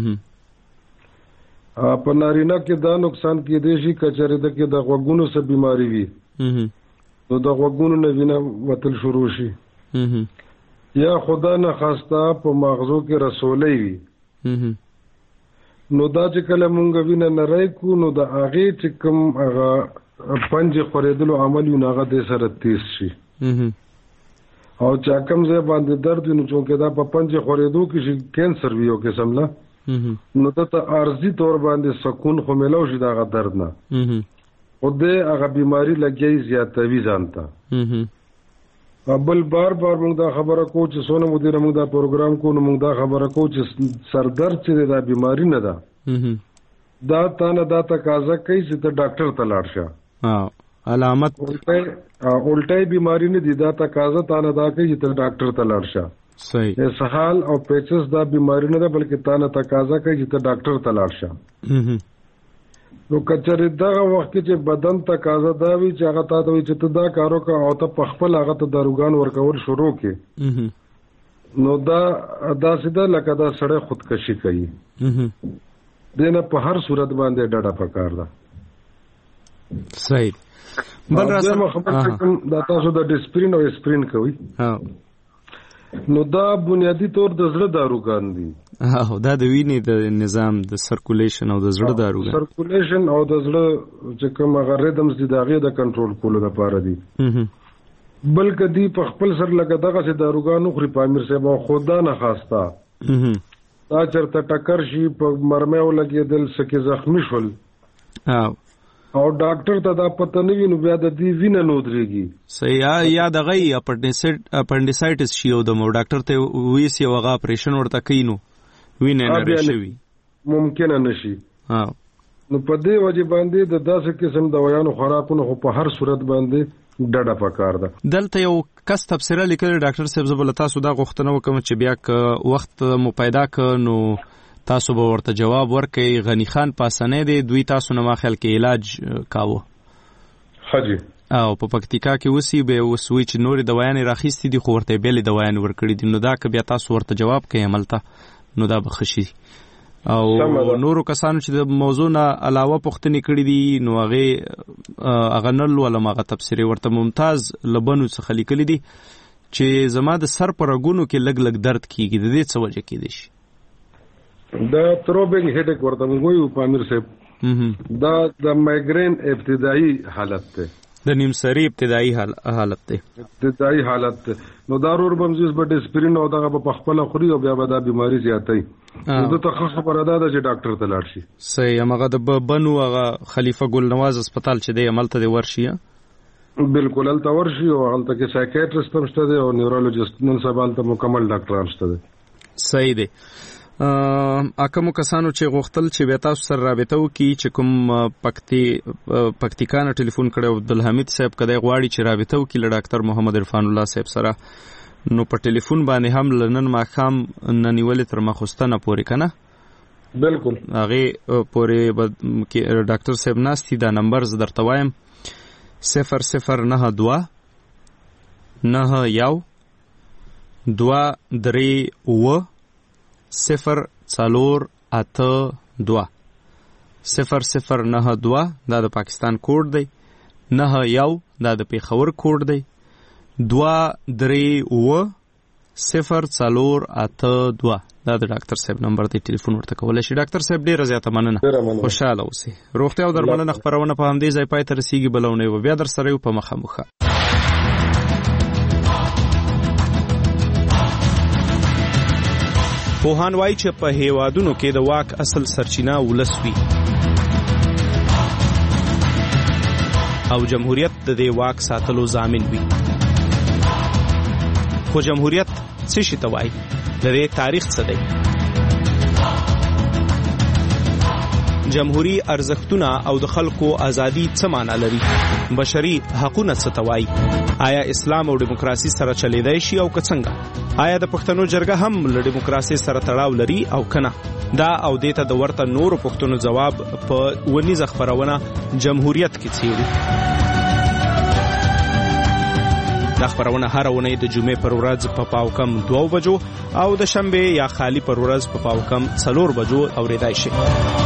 په نارینه کې دا نقصان کېدی شي کچره د کې د غوګونو څخه بیماری وي نو د غوګونو نه وینه وتل شروع شي یا خدا نه خواسته په مغزو کې رسولې وي نو دا چې کله مونږ وینه نری کو نو د هغه چې کوم هغه پنځه خورېدلو عمل یو هغه د سره تیز شي او چا کوم ځای باندې درد نو چې دا په پنځه خورېدو کې شي کینسر وي او قسم لا نو ته ارزي تور باندې سکون خو ملو شي دا غ درد نه او دې هغه بیماری لګي زیاتوي ځانته بل بار بار موږ دا خبره کو چې سونه مدیر موږ دا پروګرام کو نو موږ دا خبره کو چې سردرد چې دا بیماری نه ده دا تانه دا تقاضا کوي چې ته ډاکټر ته لاړ شه علامت الټای بیماری نه دي دا تقاضا تانه دا کوي چې ته ډاکټر ته لاړ شه صحیح اسهال او پیچس دا بیماری نه ده بلکې تانه تقاضا کوي چې ته ډاکټر ته لاړ شه نو کچره دغه وخت چې بدن تقاضا دا وی چې هغه ته وی چې ته دا کارو کا او ته پخپل هغه ته داروګان ورکول شروع کې نو دا دا سیده لکه دا سړی خودکشي کوي دنه په هر صورت باندې ډډه پکار ده صحیح بل راځم خبر دا تاسو د ډسپرین او اسپرین کوي نو دا بنیادی طور د زړه داروګان دي او دا د وینې د نظام د سرکولیشن او د زړه داروګان سرکولیشن او د زړه چې کوم هغه ریدمز دي دا غي د کنټرول کولو لپاره دي بلکې دی په خپل سر لګه دغه سي داروګانو خوري پامیر صاحب خدا نه خواسته دا چرته ټکر شي په مرمه ولګېدل سکه زخمی شول او او ډاکټر ته دا پته نه ویني بیا د دې وینه نو درېږي صحیح یا دغه اپنډیسایټس شي او د مو ډاکټر ته وې سی وغه اپریشن ورته کینو وینه نه راشي ممکن نشي ها نو په دې وجه باندې د داسې قسم دوايانو خوراکونو په هر صورت باندې ډډه پکار ده دلته یو کس تفسیره لیکل ډاکټر صاحب زبل تاسو دا غوښتنه وکم چې بیا ک وخت مو پیدا ک نو تاسو به ورته جواب ورکړئ غنی خان پاسنه دی دوی تاسو نه ما خیال کې علاج کاوه حاجی او په پکتیکا کې وسی به وسوي چې نورې دوايانې راخېستې دي خو ورته بیلې دوايانې ورکړې دي نو دا که بیا تاسو ورته جواب کوي عملته نو دا به خشي او نورو کسانو چې د موضوع نه علاوه پوښتنې کړې دي نو هغه هغه نل ولا ماغه تفسیر ورته ممتاز لبنو څخه لیکلې دي چې زما د سر پر غونو کې لګ لګ درد کیږي د دې څه وجه کې دي دا تروبینګ هډیک ورته موږ پامیر صاحب دا د مایګرین ابتدایي حالت ده د نیم سری ابتدایي حالت ده ابتدایي حالت ده نو دارور بمزیز به ډسپرین او دغه په خپل خوري او بیا به دا بیماری زیاتای نو ته خبره ده چې ډاکټر ته لاړ شي صحیح هغه د بنو هغه خلیفہ ګل نواز هسپتال چې دی عملته دی ورشي بالکل الته ورشي او الته کې سایکیاټریست هم شته او نیورولوژیست نن سبا الته مکمل ډاکټران شته صحیح دی اکمو کسانو چې غوښتل چې بیا تاسو سره رابطه وکړي چې کوم پکتی پکتیکانه ټلیفون کړو عبدالحمید صاحب کده غواړي چې رابطه وکړي له ډاکټر محمد عرفان الله صاحب سره نو په ټلیفون باندې هم لنن ما خام ننیولې تر مخستانه پورې کنه بالکل هغه پورې ډاکټر صاحب ناشتي دا نمبر ز درته وایم صفر صفر نه دوا نه یو دوا درې و صفر څلور اته دوا صفر صفر نه دوا دا د پاکستان کوډ دی نه یو دا د پیښور کوډ دی دوا درې و صفر څلور اته دوا دا د ډاکټر صاحب نمبر دی ټلیفون ورته کولای شي ډاکټر صاحب ډیره زیاته مننه خوشاله اوسئ روغتیا او درملنه خبرونه په همدې ځای پای ته رسیږي بلونه و بیا در سره یو په مخه مخه پوهان وایي چې په هیوادونو کې د واک اصل سرچینه ولس وي او جمهوریت د دې واک ساتلو ضامن وي خو جمهوریت څه شي ته وایي د دې تاریخ څه دی جمهوری ارزښتونه او د خلکو ازادي څه معنی لري بشري حقوقونه څه ته وایي آیا اسلام او دیموکراسي سره چلیدای شي او که څنګه آیا د پښتنو جرګه هم له دیموکراسي سره تړاو لري او کنه دا او دیته د ورته نورو پښتنو جواب په ونیزه خبرونه جمهوریت کې څیړي دا خبرونه هر اونۍ د جمعې پر ورځ په پاو کم دوه بجو او د شنبه یا خالی پر ورځ په پاو کم څلور بجو اوریدای شي.